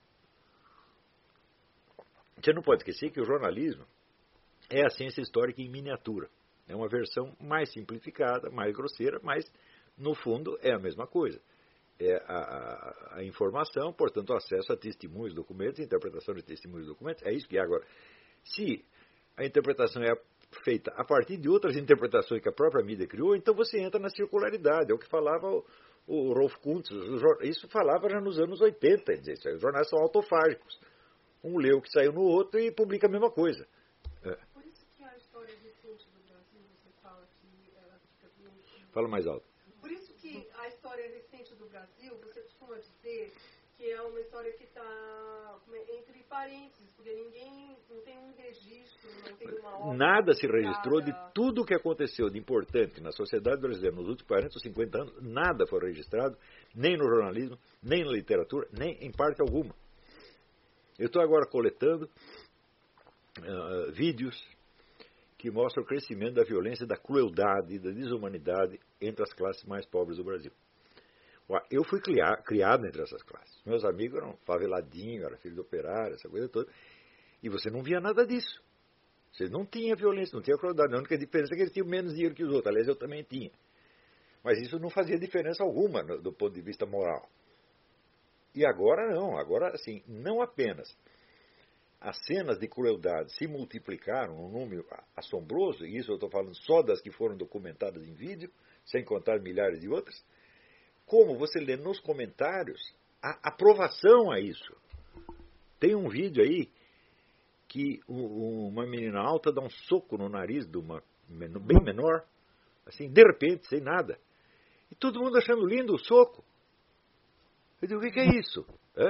você não pode esquecer que o jornalismo é a ciência histórica em miniatura. É uma versão mais simplificada, mais grosseira, mas, no fundo, é a mesma coisa. É a informação, portanto, o acesso a testemunhos, documentos, interpretação de testemunhos e documentos. É isso que é agora. Se a interpretação é feita a partir de outras interpretações que a própria mídia criou, então você entra na circularidade. É o que falava o Rolf Kuntz. Isso falava já nos anos 80. Dizer, os jornais são autofágicos. Um lê o que saiu no outro e publica a mesma coisa. Por isso que a história recente do Brasil, você fala que ela fica bem... Fala mais alto. Por isso que a história recente do Brasil, você costuma dizer que é uma história que está entre parênteses, porque ninguém não tem um registro, não tem uma obra. Nada se registrou de tudo o que aconteceu de importante na sociedade brasileira nos últimos 40 ou 50 anos, nada foi registrado, nem no jornalismo, nem na literatura, nem em parte alguma. Eu estou agora coletando vídeos que mostram o crescimento da violência, da crueldade, da desumanidade entre as classes mais pobres do Brasil. Eu fui criado entre essas classes. Meus amigos eram faveladinhos, eram filhos de operário, essa coisa toda. E você não via nada disso. Você não tinha violência, não tinha crueldade. A única diferença é que eles tinham menos dinheiro que os outros. Aliás, eu também tinha. Mas isso não fazia diferença alguma do ponto de vista moral. E agora não. Agora, assim, não apenas as cenas de crueldade se multiplicaram num número assombroso, e isso eu estou falando só das que foram documentadas em vídeo, sem contar milhares de outras, como você lê nos comentários a aprovação a isso. Tem um vídeo aí que uma menina alta dá um soco no nariz de uma bem menor, assim, de repente, sem nada. E todo mundo achando lindo o soco. Eu digo, o que é isso?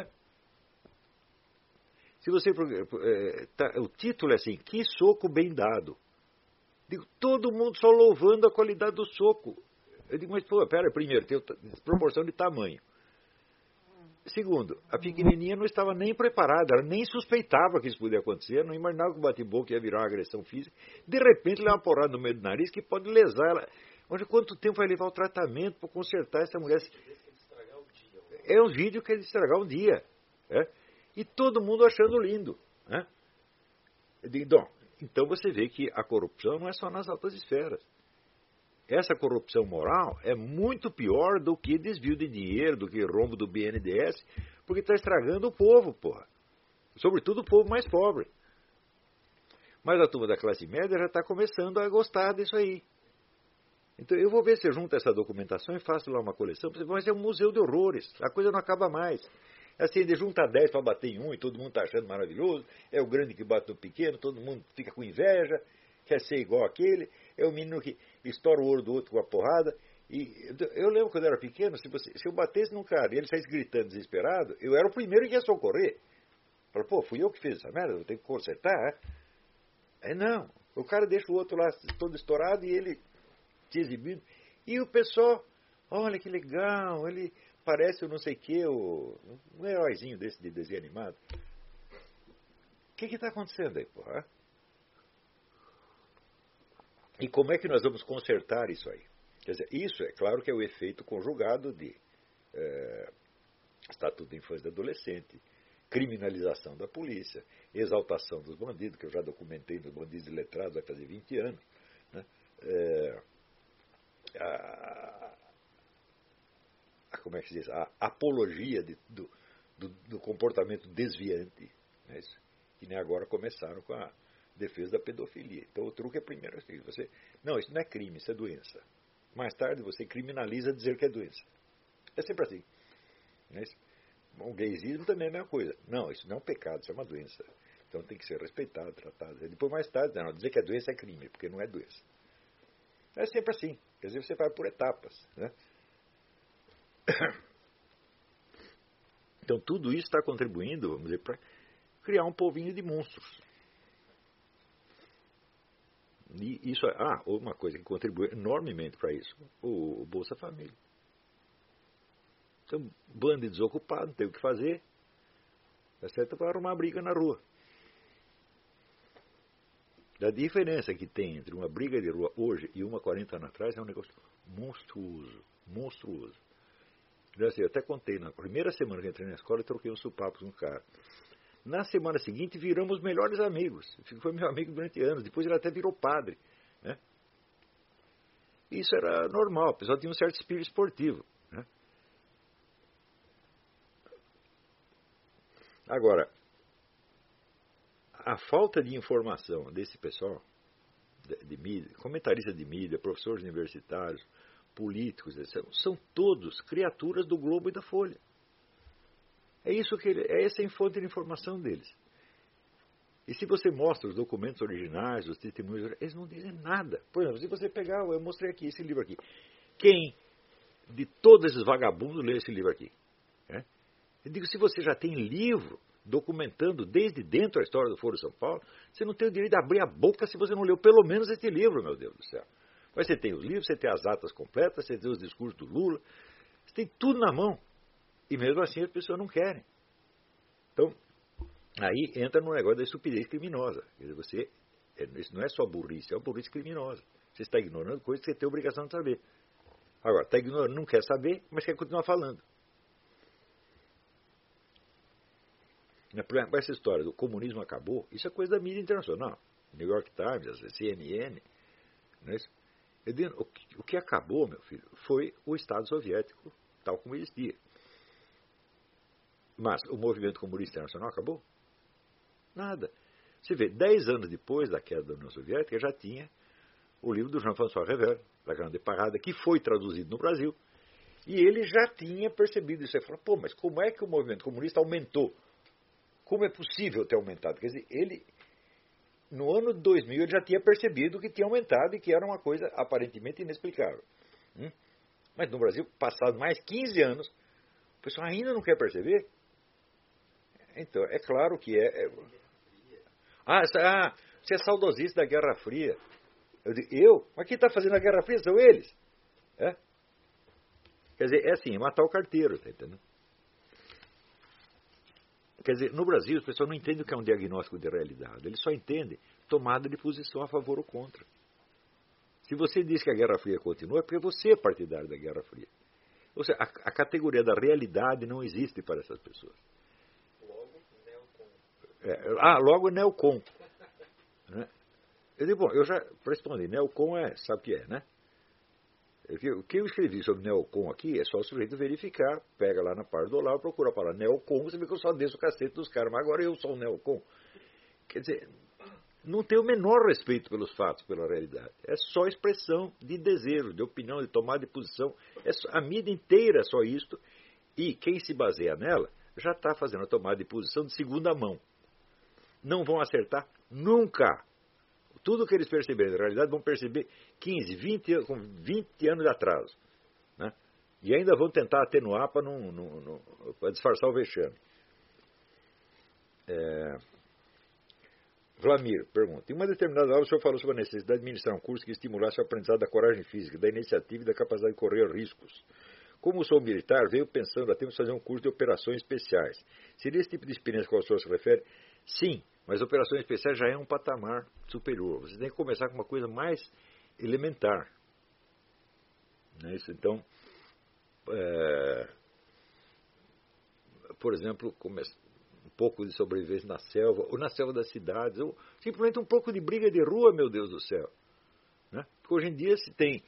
Se você o título é assim, que soco bem dado. Digo, todo mundo só louvando a qualidade do soco. Eu digo, mas pera, primeiro, tem proporção de tamanho. Segundo, a pequenininha não estava nem preparada, ela nem suspeitava que isso podia acontecer, não imaginava que o bate-boca ia virar uma agressão física. De repente, leva uma porrada no meio do nariz que pode lesar ela. Mas quanto tempo vai levar o tratamento para consertar essa mulher? É um vídeo que ele estragar um dia. E todo mundo achando lindo. Eu digo, então você vê que a corrupção não é só nas altas esferas. Essa corrupção moral é muito pior do que desvio de dinheiro, do que rombo do BNDES, Porque está estragando o povo, porra. Sobretudo o povo mais pobre. Mas a turma da classe média já está começando a gostar disso aí. Então eu vou ver se eu junto essa documentação e faço lá uma coleção. Mas é um museu de horrores. A coisa não acaba mais. Assim, ele junta 10 para bater em um e todo mundo está achando maravilhoso. É o grande que bate no pequeno, todo mundo fica com inveja, quer ser igual aquele. É o menino que estoura o ouro do outro com a porrada. E eu lembro quando eu era pequeno, se eu batesse num cara e ele saísse gritando desesperado, eu era o primeiro que ia socorrer. Falei, pô, fui eu que fiz essa merda, eu tenho que consertar. Não, o cara deixa o outro lá todo estourado e ele te exibindo. E o pessoal, olha que legal, ele parece o não sei o que, um heróizinho desse de desenho animado. O que está acontecendo aí, porra? E como é que nós vamos consertar isso aí? Quer dizer, isso é claro que é o efeito conjugado de Estatuto da Infância e do Adolescente, criminalização da polícia, exaltação dos bandidos, que eu já documentei nos bandidos iletrados, vai fazer 20 anos, né? Como é que se diz? A apologia do comportamento desviante, né? Que nem agora começaram com a defesa da pedofilia. Então o truque é primeiro assim, não, isso não é crime, isso é doença. Mais tarde você criminaliza dizer que é doença. É sempre assim. Né? O gaysismo também é a mesma coisa. Não, isso não é um pecado, isso é uma doença. Então tem que ser respeitado, tratado. Depois, mais tarde, não, dizer que é doença é crime, porque não é doença. É sempre assim. Quer dizer, você vai por etapas. Né? Então tudo isso está contribuindo, vamos dizer, para criar um povinho de monstros. E isso uma coisa que contribui enormemente para isso, o Bolsa Família. Então, bando de desocupado, não tem o que fazer. É certo para arrumar briga na rua. A diferença que tem entre uma briga de rua hoje e uma 40 anos atrás é um negócio monstruoso. Monstruoso. Assim, eu até contei, na primeira semana que entrei na escola, eu troquei uns supapos com um cara. Na semana seguinte, viramos melhores amigos. Foi meu amigo durante anos. Depois ele até virou padre. Né? Isso era normal. O pessoal tinha um certo espírito esportivo. Né? Agora, a falta de informação desse pessoal, de mídia, comentaristas de mídia, professores universitários, políticos, etc., são todos criaturas do Globo e da Folha. Essa é a fonte de informação deles. E se você mostra os documentos originais, os testemunhos, eles não dizem nada. Por exemplo, se você pegar, eu mostrei aqui, esse livro aqui. Quem de todos esses vagabundos lê esse livro aqui? Eu digo, se você já tem livro documentando desde dentro a história do Foro de São Paulo, você não tem o direito de abrir a boca se você não leu pelo menos esse livro, meu Deus do céu. Mas você tem os livros, você tem as atas completas, você tem os discursos do Lula, você tem tudo na mão. E mesmo assim as pessoas não querem. Então, aí entra no negócio da estupidez criminosa. Quer dizer, isso não é só burrice, é uma burrice criminosa. Você está ignorando coisas que você tem a obrigação de saber. Agora, está ignorando, não quer saber, mas quer continuar falando. Por exemplo, essa história do comunismo acabou, isso é coisa da mídia internacional. New York Times, a CNN. Não é isso? O que acabou, meu filho, foi o Estado soviético, tal como existia. Mas o movimento comunista internacional acabou? Nada. Você vê, 10 anos depois da queda da União Soviética, já tinha o livro do Jean-François Revel, La Grande Parada, que foi traduzido no Brasil. E ele já tinha percebido isso. Ele falou, pô, mas como é que o movimento comunista aumentou? Como é possível ter aumentado? Quer dizer, ele, no ano de 2000, ele já tinha percebido que tinha aumentado e que era uma coisa aparentemente inexplicável. Mas no Brasil, passados mais 15 anos, o pessoal ainda não quer perceber. Então, é claro que você é saudosista da Guerra Fria. Eu digo, mas quem está fazendo a Guerra Fria são eles. Quer dizer, é assim, é matar o carteiro, tá entendendo? Quer dizer, no Brasil, as pessoas não entendem o que é um diagnóstico de realidade. Eles só entendem tomada de posição a favor ou contra. Se você diz que a Guerra Fria continua, é porque você é partidário da Guerra Fria. Ou seja, a categoria da realidade não existe para essas pessoas. Logo neocon. Né? Eu digo, bom, eu já respondi, neocon sabe o que é, né? O que eu escrevi sobre neocon aqui é só o sujeito verificar, pega lá na parte do Olavo, procura a palavra neocon, você vê que eu só desço o cacete dos caras, mas agora eu sou um neocon. Quer dizer, não tem o menor respeito pelos fatos, pela realidade. É só expressão de desejo, de opinião, de tomada de posição. A mídia inteira é só isto, e quem se baseia nela já está fazendo a tomada de posição de segunda mão. Não vão acertar nunca. Tudo que eles perceberem, na realidade, vão perceber 15, 20 anos de atraso. Né? E ainda vão tentar atenuar para disfarçar o vexame. Vlamir pergunta: em uma determinada aula o senhor falou sobre a necessidade de ministrar um curso que estimulasse o aprendizado da coragem física, da iniciativa e da capacidade de correr riscos. Como sou militar, veio pensando a tempo de fazer um curso de operações especiais. Seria esse tipo de experiência que o senhor se refere? Sim. Mas operações especiais já é um patamar superior. Você tem que começar com uma coisa mais elementar. Não é isso? Então, por exemplo, um pouco de sobrevivência na selva, ou na selva das cidades, ou simplesmente um pouco de briga de rua, meu Deus do céu. Né? Porque hoje em dia se tem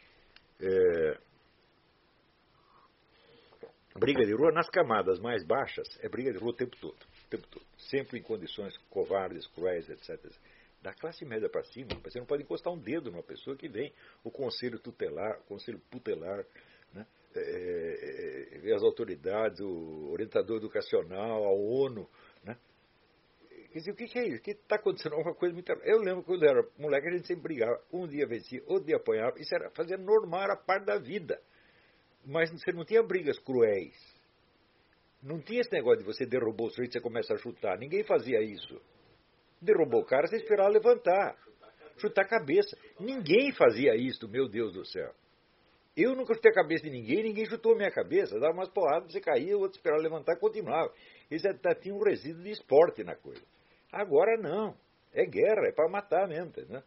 briga de rua nas camadas mais baixas, é briga de rua o tempo todo. Sempre em condições covardes, cruéis, etc. Da classe média para cima, você não pode encostar um dedo numa pessoa que vem o conselho tutelar, o conselho putelar, né? As autoridades, o orientador educacional, a ONU. Né? Quer dizer, o que é isso? O que está acontecendo? Alguma coisa muito... Eu lembro que quando eu era moleque, a gente sempre brigava. Um dia vencia, outro dia apanhava. Isso era fazer normal a parte da vida. Mas você não tinha brigas cruéis. Não tinha esse negócio de você derrubou o sujeito e você começa a chutar. Ninguém fazia isso. Derrubou o cara, você esperava levantar. Chutar a cabeça. Ninguém fazia isso, meu Deus do céu. Eu nunca chutei a cabeça de ninguém chutou a minha cabeça. Dava umas porradas, você caía, o outro esperava levantar e continuava. Isso tinha um resíduo de esporte na coisa. Agora não. É guerra, é para matar mesmo. Né?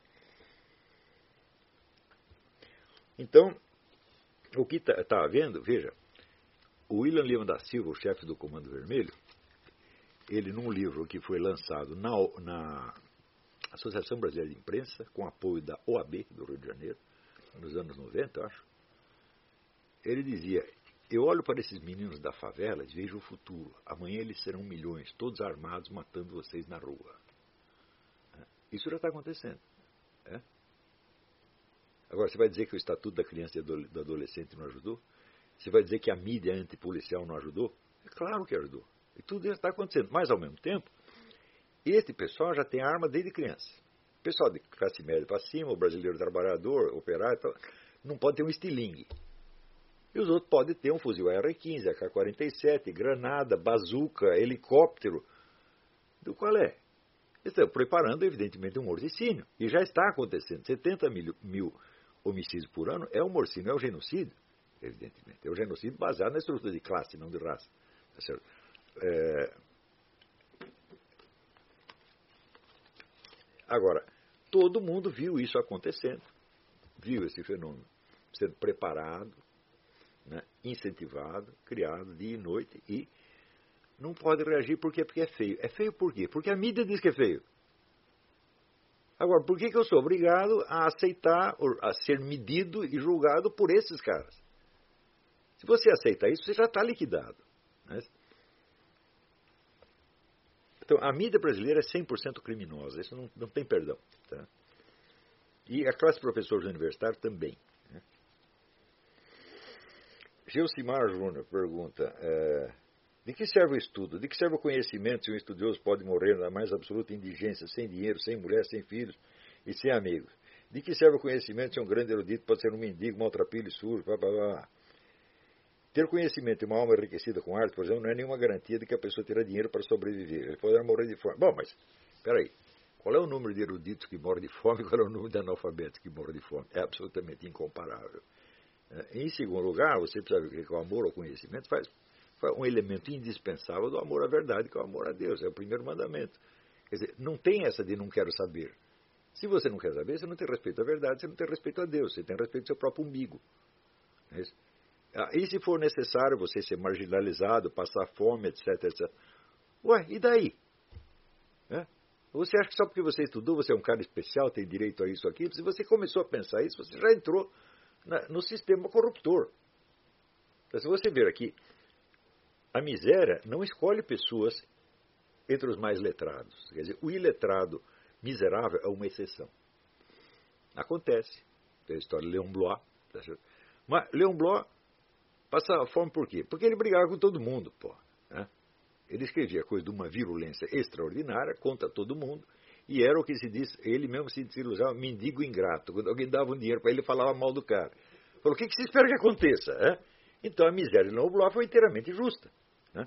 Então, o que está havendo, veja, o William Lima da Silva, o chefe do Comando Vermelho, ele num livro que foi lançado na Associação Brasileira de Imprensa, com apoio da OAB do Rio de Janeiro, nos anos 90, eu acho, ele dizia: eu olho para esses meninos da favela e vejo o futuro. Amanhã eles serão milhões, todos armados, matando vocês na rua. Isso já está acontecendo. Agora, você vai dizer que o Estatuto da Criança e do Adolescente não ajudou? Você vai dizer que a mídia antipolicial não ajudou? É claro que ajudou. E tudo isso está acontecendo. Mas, ao mesmo tempo, esse pessoal já tem arma desde criança. O pessoal de classe média para cima, o brasileiro trabalhador, operário, não pode ter um estilingue. E os outros podem ter um fuzil AR-15, AK-47, granada, bazuca, helicóptero. Do qual é? Estão preparando, evidentemente, um morticínio. E já está acontecendo. 70 mil homicídios por ano é um morticínio, é um genocídio, evidentemente. É um genocídio baseado na estrutura de classe, não de raça. Tá certo? Agora, todo mundo viu isso acontecendo. Viu esse fenômeno sendo preparado, né, incentivado, criado dia e noite, e não pode reagir porque é feio. É feio por quê? Porque a mídia diz que é feio. Agora, por que eu sou obrigado a aceitar, a ser medido e julgado por esses caras? Se você aceita isso, você já está liquidado. Né? Então, a mídia brasileira é 100% criminosa. Isso não tem perdão. Tá? E a classe de professores universitários também. Né? Geucimar Júnior pergunta: de que serve o estudo? De que serve o conhecimento se um estudioso pode morrer na mais absoluta indigência, sem dinheiro, sem mulher, sem filhos e sem amigos? De que serve o conhecimento se um grande erudito pode ser um mendigo, maltrapilho e sujo? Blá, blá, blá. Ter conhecimento e uma alma enriquecida com arte, por exemplo, não é nenhuma garantia de que a pessoa terá dinheiro para sobreviver. Ele poderá morrer de fome. Bom, mas, espera aí. Qual é o número de eruditos que morrem de fome e qual é o número de analfabetos que morrem de fome? É absolutamente incomparável. Em segundo lugar, você precisa ver que o amor ao conhecimento faz um elemento indispensável do amor à verdade, que é o amor a Deus. É o primeiro mandamento. Quer dizer, não tem essa de não quero saber. Se você não quer saber, você não tem respeito à verdade, você não tem respeito a Deus, você tem respeito ao seu próprio umbigo. É isso? E se for necessário você ser marginalizado, passar fome, etc, etc. Ué, e daí? Você acha que só porque você estudou, você é um cara especial, tem direito a isso aqui? Se você começou a pensar isso, você já entrou no sistema corruptor. Então, se você ver aqui, a miséria não escolhe pessoas entre os mais letrados. Quer dizer, o iletrado miserável é uma exceção. Acontece. Tem a história de Leon Blois. Tá certo? Mas Leon Blois passa fome por quê? Porque ele brigava com todo mundo, pô. Né? Ele escrevia coisa de uma virulência extraordinária contra todo mundo, e era o que se diz, ele mesmo se usava mendigo ingrato. Quando alguém dava um dinheiro para ele, falava mal do cara. Falou, o que você espera que aconteça? Então a miséria de Leon Blois foi inteiramente justa. Né?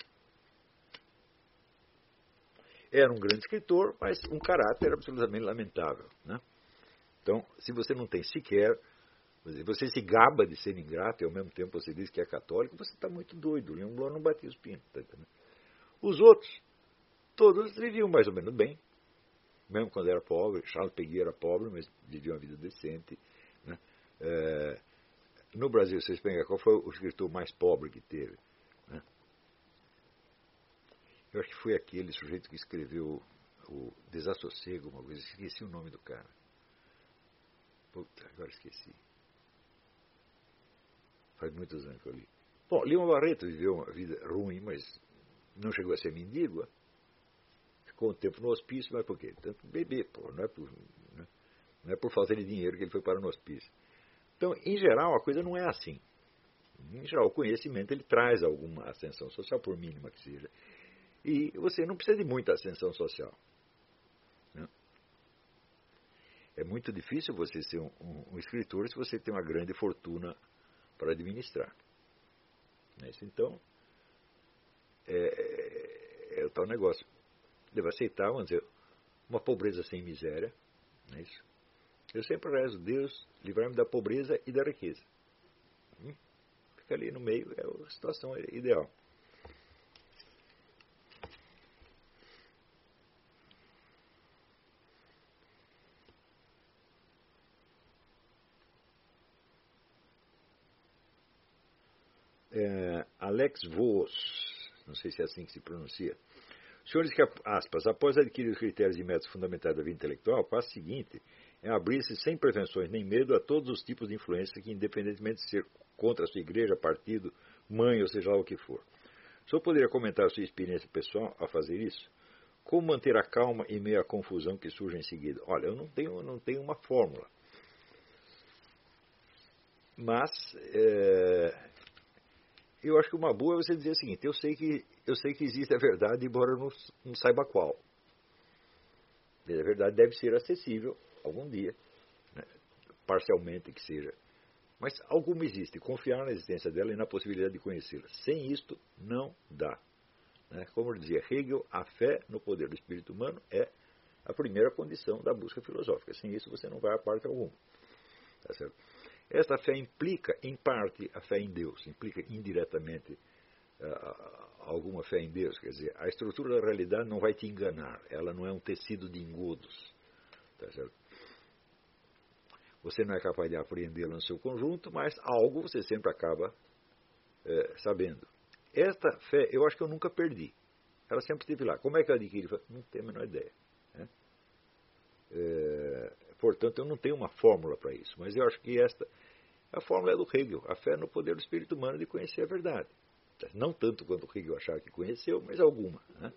Era um grande escritor, mas um caráter absolutamente lamentável. Né? Então, se você não tem sequer, você se gaba de ser ingrato e ao mesmo tempo você diz que é católico, você está muito doido. Leon Blois não batia os pinos. Tá entendendo? Os outros, todos viviam mais ou menos bem, mesmo quando era pobre. Charles Péguy era pobre, mas vivia uma vida decente. Né? No Brasil, vocês pensam qual foi o escritor mais pobre que teve? Né? Eu acho que foi aquele sujeito que escreveu o Desassossego, uma coisa, esqueci o nome do cara. Puta, agora esqueci. Faz muitos anos que eu li. Bom, Lima Barreto viveu uma vida ruim, mas não chegou a ser mendigo. Ficou um tempo no hospício, mas por quê? Tanto bebê, pô, não é por falta de dinheiro que ele foi para o hospício. Então, em geral, a coisa não é assim. Em geral, o conhecimento ele traz alguma ascensão social, por mínima que seja. E você não precisa de muita ascensão social. Né? É muito difícil você ser um escritor se você tem uma grande fortuna para administrar. Então, é o tal negócio. Deve aceitar, vamos dizer, uma pobreza sem miséria. Não é isso? Eu sempre rezo, Deus, livrar-me da pobreza e da riqueza. Fica ali no meio, é a situação ideal. Alex Voss, não sei se é assim que se pronuncia. O senhor diz que, aspas, após adquirir os critérios e métodos fundamentais da vida intelectual, o passo seguinte é abrir-se sem prevenções nem medo a todos os tipos de influência que, independentemente de ser contra a sua igreja, partido, mãe, ou seja lá o que for. O senhor poderia comentar a sua experiência pessoal a fazer isso? Como manter a calma em meio à confusão que surge em seguida? Olha, eu não tenho uma fórmula. Mas eu acho que uma boa é você dizer o seguinte, eu sei que existe a verdade, embora eu não saiba qual. A verdade deve ser acessível algum dia, né? Parcialmente que seja. Mas alguma existe, confiar na existência dela e na possibilidade de conhecê-la. Sem isto, não dá. Né? Como dizia Hegel, a fé no poder do espírito humano é a primeira condição da busca filosófica. Sem isso, você não vai a parte alguma. Tá certo? Esta fé implica, em parte, a fé em Deus, implica indiretamente alguma fé em Deus. Quer dizer, a estrutura da realidade não vai te enganar, ela não é um tecido de engodos. Tá certo? Você não é capaz de apreendê-la no seu conjunto, mas algo você sempre acaba sabendo. Esta fé, eu acho que eu nunca perdi. Ela sempre esteve lá. Como é que eu adquiri? Não tenho a menor ideia. Né? Portanto, eu não tenho uma fórmula para isso, mas eu acho que a fórmula é do Hegel, a fé no poder do espírito humano de conhecer a verdade. Não tanto quanto o Hegel achava que conheceu, mas alguma. Né?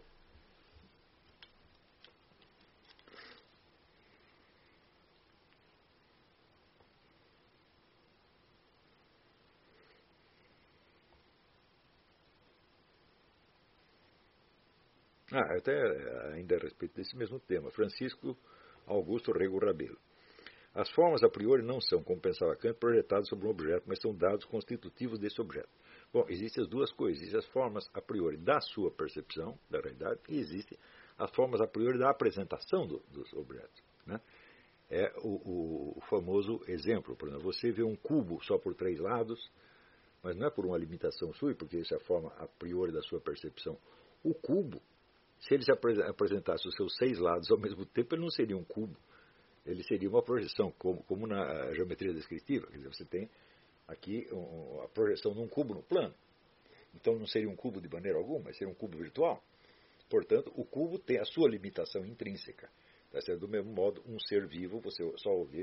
Até ainda a respeito desse mesmo tema, Francisco Augusto Rego Rabelo. As formas a priori não são, como pensava Kant, projetadas sobre um objeto, mas são dados constitutivos desse objeto. Bom, existem as duas coisas. Existem as formas a priori da sua percepção da realidade e existem as formas a priori da apresentação dos objetos. Né? É o famoso exemplo. Por exemplo, você vê um cubo só por 3 lados, mas não é por uma limitação sua, porque isso é a forma a priori da sua percepção. O cubo, se ele se apresentasse os seus 6 lados ao mesmo tempo, ele não seria um cubo. Ele seria uma projeção, como na geometria descritiva. Quer dizer, você tem aqui a projeção de um cubo no plano. Então não seria um cubo de maneira alguma, mas seria um cubo virtual. Portanto, o cubo tem a sua limitação intrínseca. Tá certo? Do mesmo modo, um ser vivo você só o vê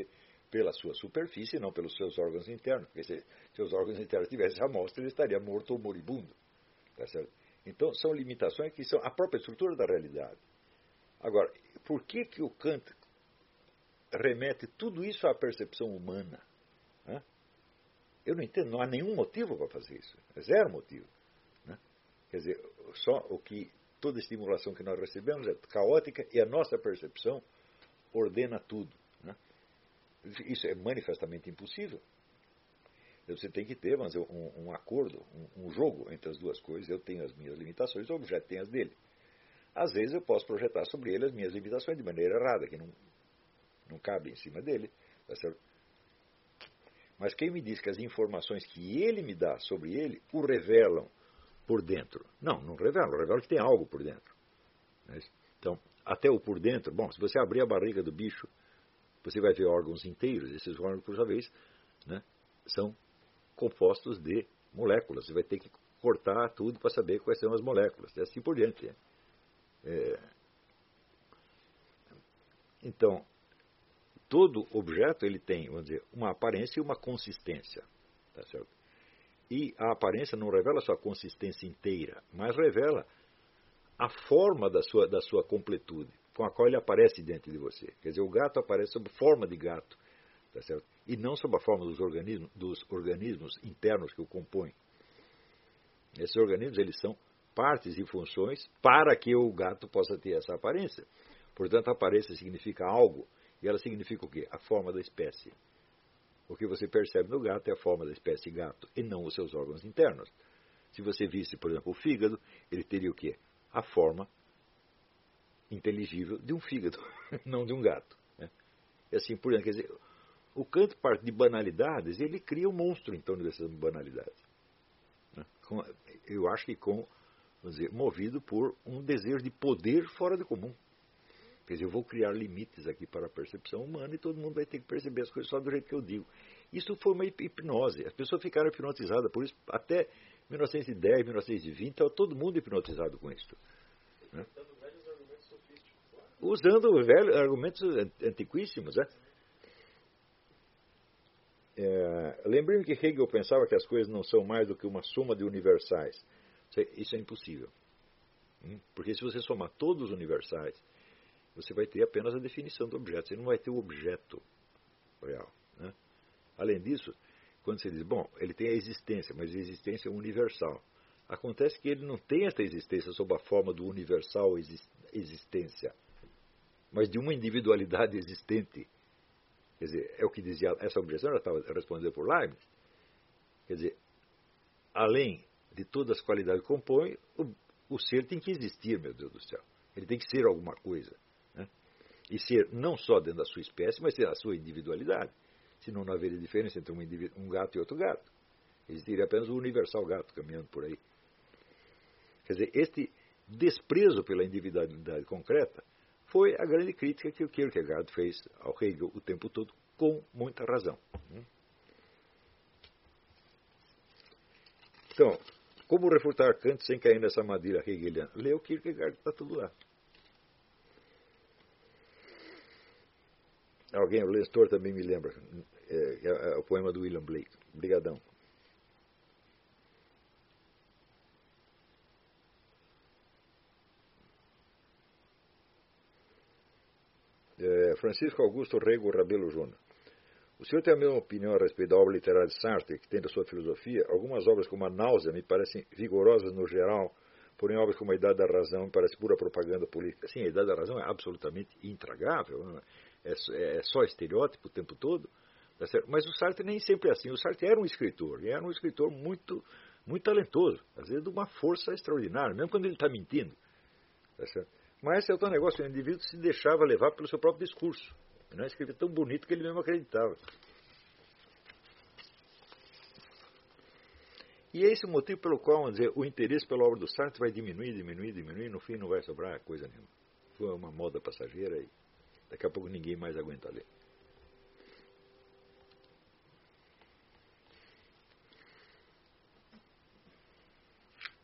pela sua superfície e não pelos seus órgãos internos. Porque se seus órgãos internos tivessem amostra, ele estaria morto ou moribundo. Tá certo? Então, são limitações que são a própria estrutura da realidade. Agora, por que o Kant remete tudo isso à percepção humana? Né? Eu não entendo, não há nenhum motivo para fazer isso. É zero motivo. Né? Quer dizer, só o que toda estimulação que nós recebemos é caótica e a nossa percepção ordena tudo. Né? Isso é manifestamente impossível. Você tem que ter, mas um acordo, um jogo entre as duas coisas. Eu tenho as minhas limitações, o objeto tem as dele. Às vezes eu posso projetar sobre ele as minhas limitações de maneira errada, que não cabe em cima dele. Tá certo? Mas quem me diz que as informações que ele me dá sobre ele o revelam por dentro? Não revelam que tem algo por dentro. Então, até o por dentro, bom, se você abrir a barriga do bicho, você vai ver órgãos inteiros. Esses órgãos, por sua vez, né, são compostos de moléculas. Você vai ter que cortar tudo para saber quais são as moléculas. E assim por diante. Então, todo objeto ele tem, vamos dizer, uma aparência e uma consistência. Tá certo? E a aparência não revela sua consistência inteira, mas revela a forma da sua completude, com a qual ele aparece diante de você. Quer dizer, o gato aparece sob forma de gato. Tá certo? E não sob a forma dos organismos internos que o compõem. Esses organismos eles são partes e funções para que o gato possa ter essa aparência. Portanto, a aparência significa algo, e ela significa o quê? A forma da espécie. O que você percebe no gato é a forma da espécie gato, e não os seus órgãos internos. Se você visse, por exemplo, o fígado, ele teria o quê? A forma inteligível de um fígado, não de um gato. Né? E assim por diante. Quer dizer, o Kant parte de banalidades e ele cria um monstro em torno dessas banalidades. Eu acho que vamos dizer, movido por um desejo de poder fora do comum. Quer dizer, eu vou criar limites aqui para a percepção humana e todo mundo vai ter que perceber as coisas só do jeito que eu digo. Isso foi uma hipnose. As pessoas ficaram hipnotizadas por isso até 1910, 1920, estava todo mundo hipnotizado com isso. Né? Usando velhos argumentos antiquíssimos, né? Lembrem-me que Hegel pensava que as coisas não são mais do que uma soma de universais. Isso é impossível. Porque se você somar todos os universais, você vai ter apenas a definição do objeto. Você não vai ter o objeto real. Né? Além disso, quando você diz, bom, ele tem a existência, mas a existência é universal. Acontece que ele não tem essa existência sob a forma do universal existência, mas de uma individualidade existente. Quer dizer, é o que dizia, essa objeção já estava respondida por Leibniz. Quer dizer, além de todas as qualidades que compõem, o ser tem que existir, meu Deus do céu. Ele tem que ser alguma coisa. Né? E ser não só dentro da sua espécie, mas ser a sua individualidade. Senão não haveria diferença entre um gato e outro gato. Existiria apenas o universal gato caminhando por aí. Quer dizer, este desprezo pela individualidade concreta foi a grande crítica que o Kierkegaard fez ao Hegel o tempo todo, com muita razão. Então, como refutar Kant sem cair nessa armadilha hegeliana? Lê o Kierkegaard, está tudo lá. Alguém, o Lestor também me lembra, é o poema do William Blake. Obrigadão. Francisco Augusto Rego Rabelo Júnior. O senhor tem a mesma opinião a respeito da obra literária de Sartre, que tem da sua filosofia? Algumas obras como A Náusea me parecem vigorosas no geral, porém obras como A Idade da Razão me parece pura propaganda política. Sim, A Idade da Razão é absolutamente intragável, não é? É só estereótipo o tempo todo. Tá certo? Mas o Sartre nem sempre é assim. O Sartre era um escritor, e era um escritor muito, muito talentoso, às vezes de uma força extraordinária, mesmo quando ele está mentindo. Tá certo? Mas esse é outro negócio, o indivíduo se deixava levar pelo seu próprio discurso. Ele não escrevia tão bonito que ele mesmo acreditava. E é esse o motivo pelo qual, vamos dizer, o interesse pela obra do Sartre vai diminuir, e no fim não vai sobrar coisa nenhuma. Foi uma moda passageira e daqui a pouco ninguém mais aguenta ler.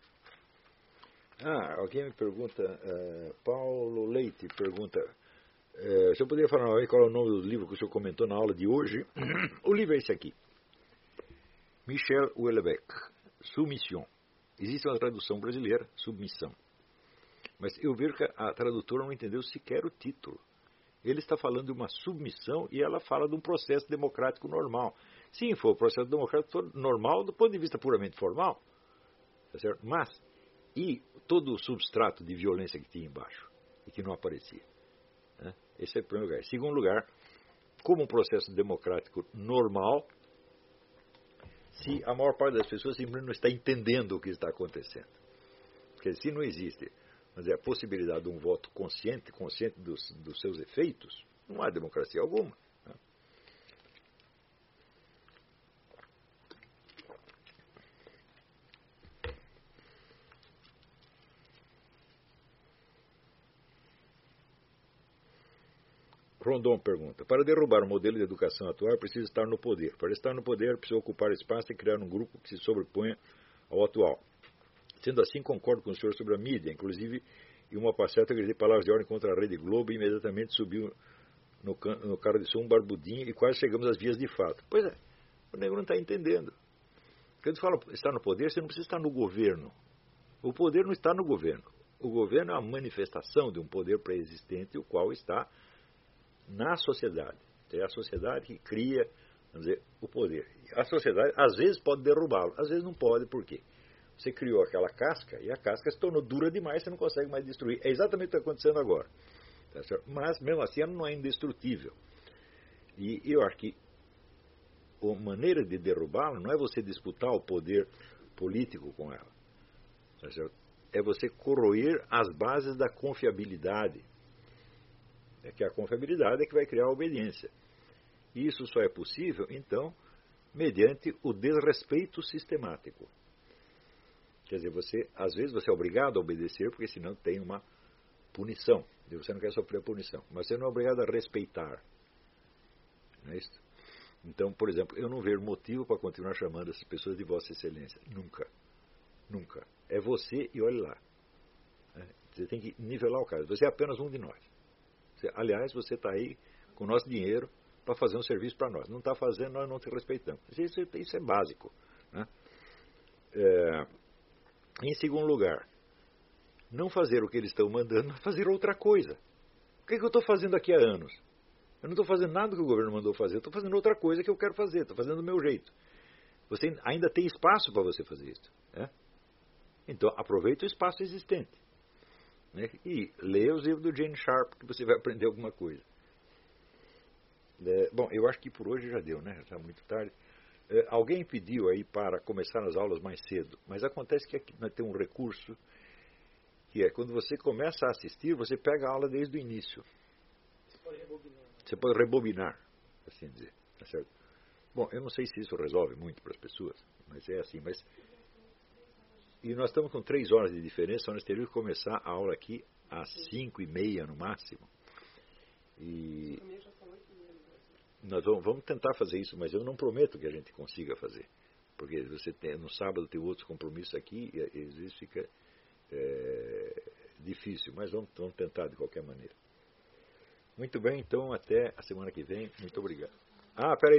Alguém me pergunta, Paulo Leite pergunta, Se eu poderia falar qual é o nome do livro que o senhor comentou na aula de hoje, o livro é esse aqui. Michel Houellebecq, Submission. Existe uma tradução brasileira, Submissão. Mas eu vejo que a tradutora não entendeu sequer o título. Ele está falando de uma submissão e ela fala de um processo democrático normal. Sim, foi um processo democrático normal do ponto de vista puramente formal. Tá certo? Mas, e todo o substrato de violência que tinha embaixo e que não aparecia. Né? Esse é o primeiro lugar. Em segundo lugar, como um processo democrático normal, se a maior parte das pessoas simplesmente não está entendendo o que está acontecendo. Porque se não existe, mas a possibilidade de um voto consciente dos seus efeitos, não há democracia alguma. Né? Rondon pergunta: para derrubar o modelo de educação atual, é preciso estar no poder. Para estar no poder, é preciso ocupar espaço e criar um grupo que se sobreponha ao atual. Sendo assim, concordo com o senhor sobre a mídia. Inclusive, em uma passeata, eu gritei palavras de ordem contra a Rede Globo e imediatamente subiu no carro de som um barbudinho e quase chegamos às vias de fato. Pois é, o negro não está entendendo. Quando fala estar no poder, você não precisa estar no governo. O poder não está no governo. O governo é a manifestação de um poder pré-existente, o qual está na sociedade. É a sociedade que cria, vamos dizer, o poder. A sociedade, às vezes, pode derrubá-lo, às vezes não pode. Por quê? Você criou aquela casca e a casca se tornou dura demais, você não consegue mais destruir. É exatamente o que está acontecendo agora. Tá certo? Mas, mesmo assim, ela não é indestrutível. E eu acho que a maneira de derrubá-la não é você disputar o poder político com ela. Tá certo? É você corroer as bases da confiabilidade. É que a confiabilidade é que vai criar a obediência. E isso só é possível, então, mediante o desrespeito sistemático. Quer dizer, às vezes você é obrigado a obedecer, porque senão tem uma punição. E você não quer sofrer a punição. Mas você não é obrigado a respeitar. Não é isso? Então, por exemplo, eu não vejo motivo para continuar chamando essas pessoas de Vossa Excelência. Nunca. Nunca. É você e olhe lá. Você tem que nivelar o caso. Você é apenas um de nós. Aliás, você está aí com o nosso dinheiro para fazer um serviço para nós. Não está fazendo, nós não te respeitamos. Isso é básico. Né? Em segundo lugar, não fazer o que eles estão mandando, mas fazer outra coisa. O que eu estou fazendo aqui há anos? Eu não estou fazendo nada que o governo mandou fazer. Eu estou fazendo outra coisa que eu quero fazer. Estou fazendo do meu jeito. Você ainda tem espaço para você fazer isso. Né? Então, aproveite o espaço existente. Né? E leia os livros do Jane Sharp, que você vai aprender alguma coisa. Bom, eu acho que por hoje já deu, né? Já está muito tarde. Alguém pediu aí para começar as aulas mais cedo, mas acontece que aqui nós temos um recurso, que é quando você começa a assistir, você pega a aula desde o início. Você pode rebobinar, assim dizer. Tá certo? Bom, eu não sei se isso resolve muito para as pessoas, mas é assim. E nós estamos com 3 horas de diferença, nós teríamos que começar a aula aqui às 5:30 no máximo. E nós vamos tentar fazer isso, mas eu não prometo que a gente consiga fazer. Porque no sábado tem outros compromissos aqui, e às vezes fica difícil, mas vamos tentar de qualquer maneira. Muito bem, então até a semana que vem. Muito obrigado. Peraí.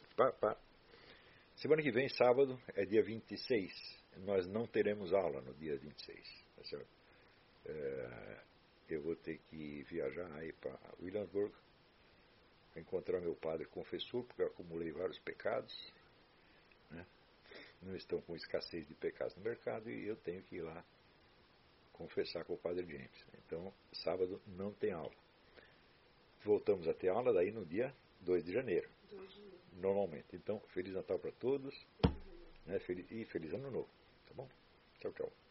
Semana que vem, sábado, é dia 26. Nós não teremos aula no dia 26. Tá certo? Eu vou ter que viajar aí para Williamsburg, encontrar meu padre confessor, porque eu acumulei vários pecados. Né? Não estão com escassez de pecados no mercado e eu tenho que ir lá confessar com o padre James. Então, sábado não tem aula. Voltamos a ter aula daí no dia 2 de janeiro. Normalmente. Então, Feliz Natal para todos, né? E Feliz Ano Novo. Tá bom? Tchau, tchau.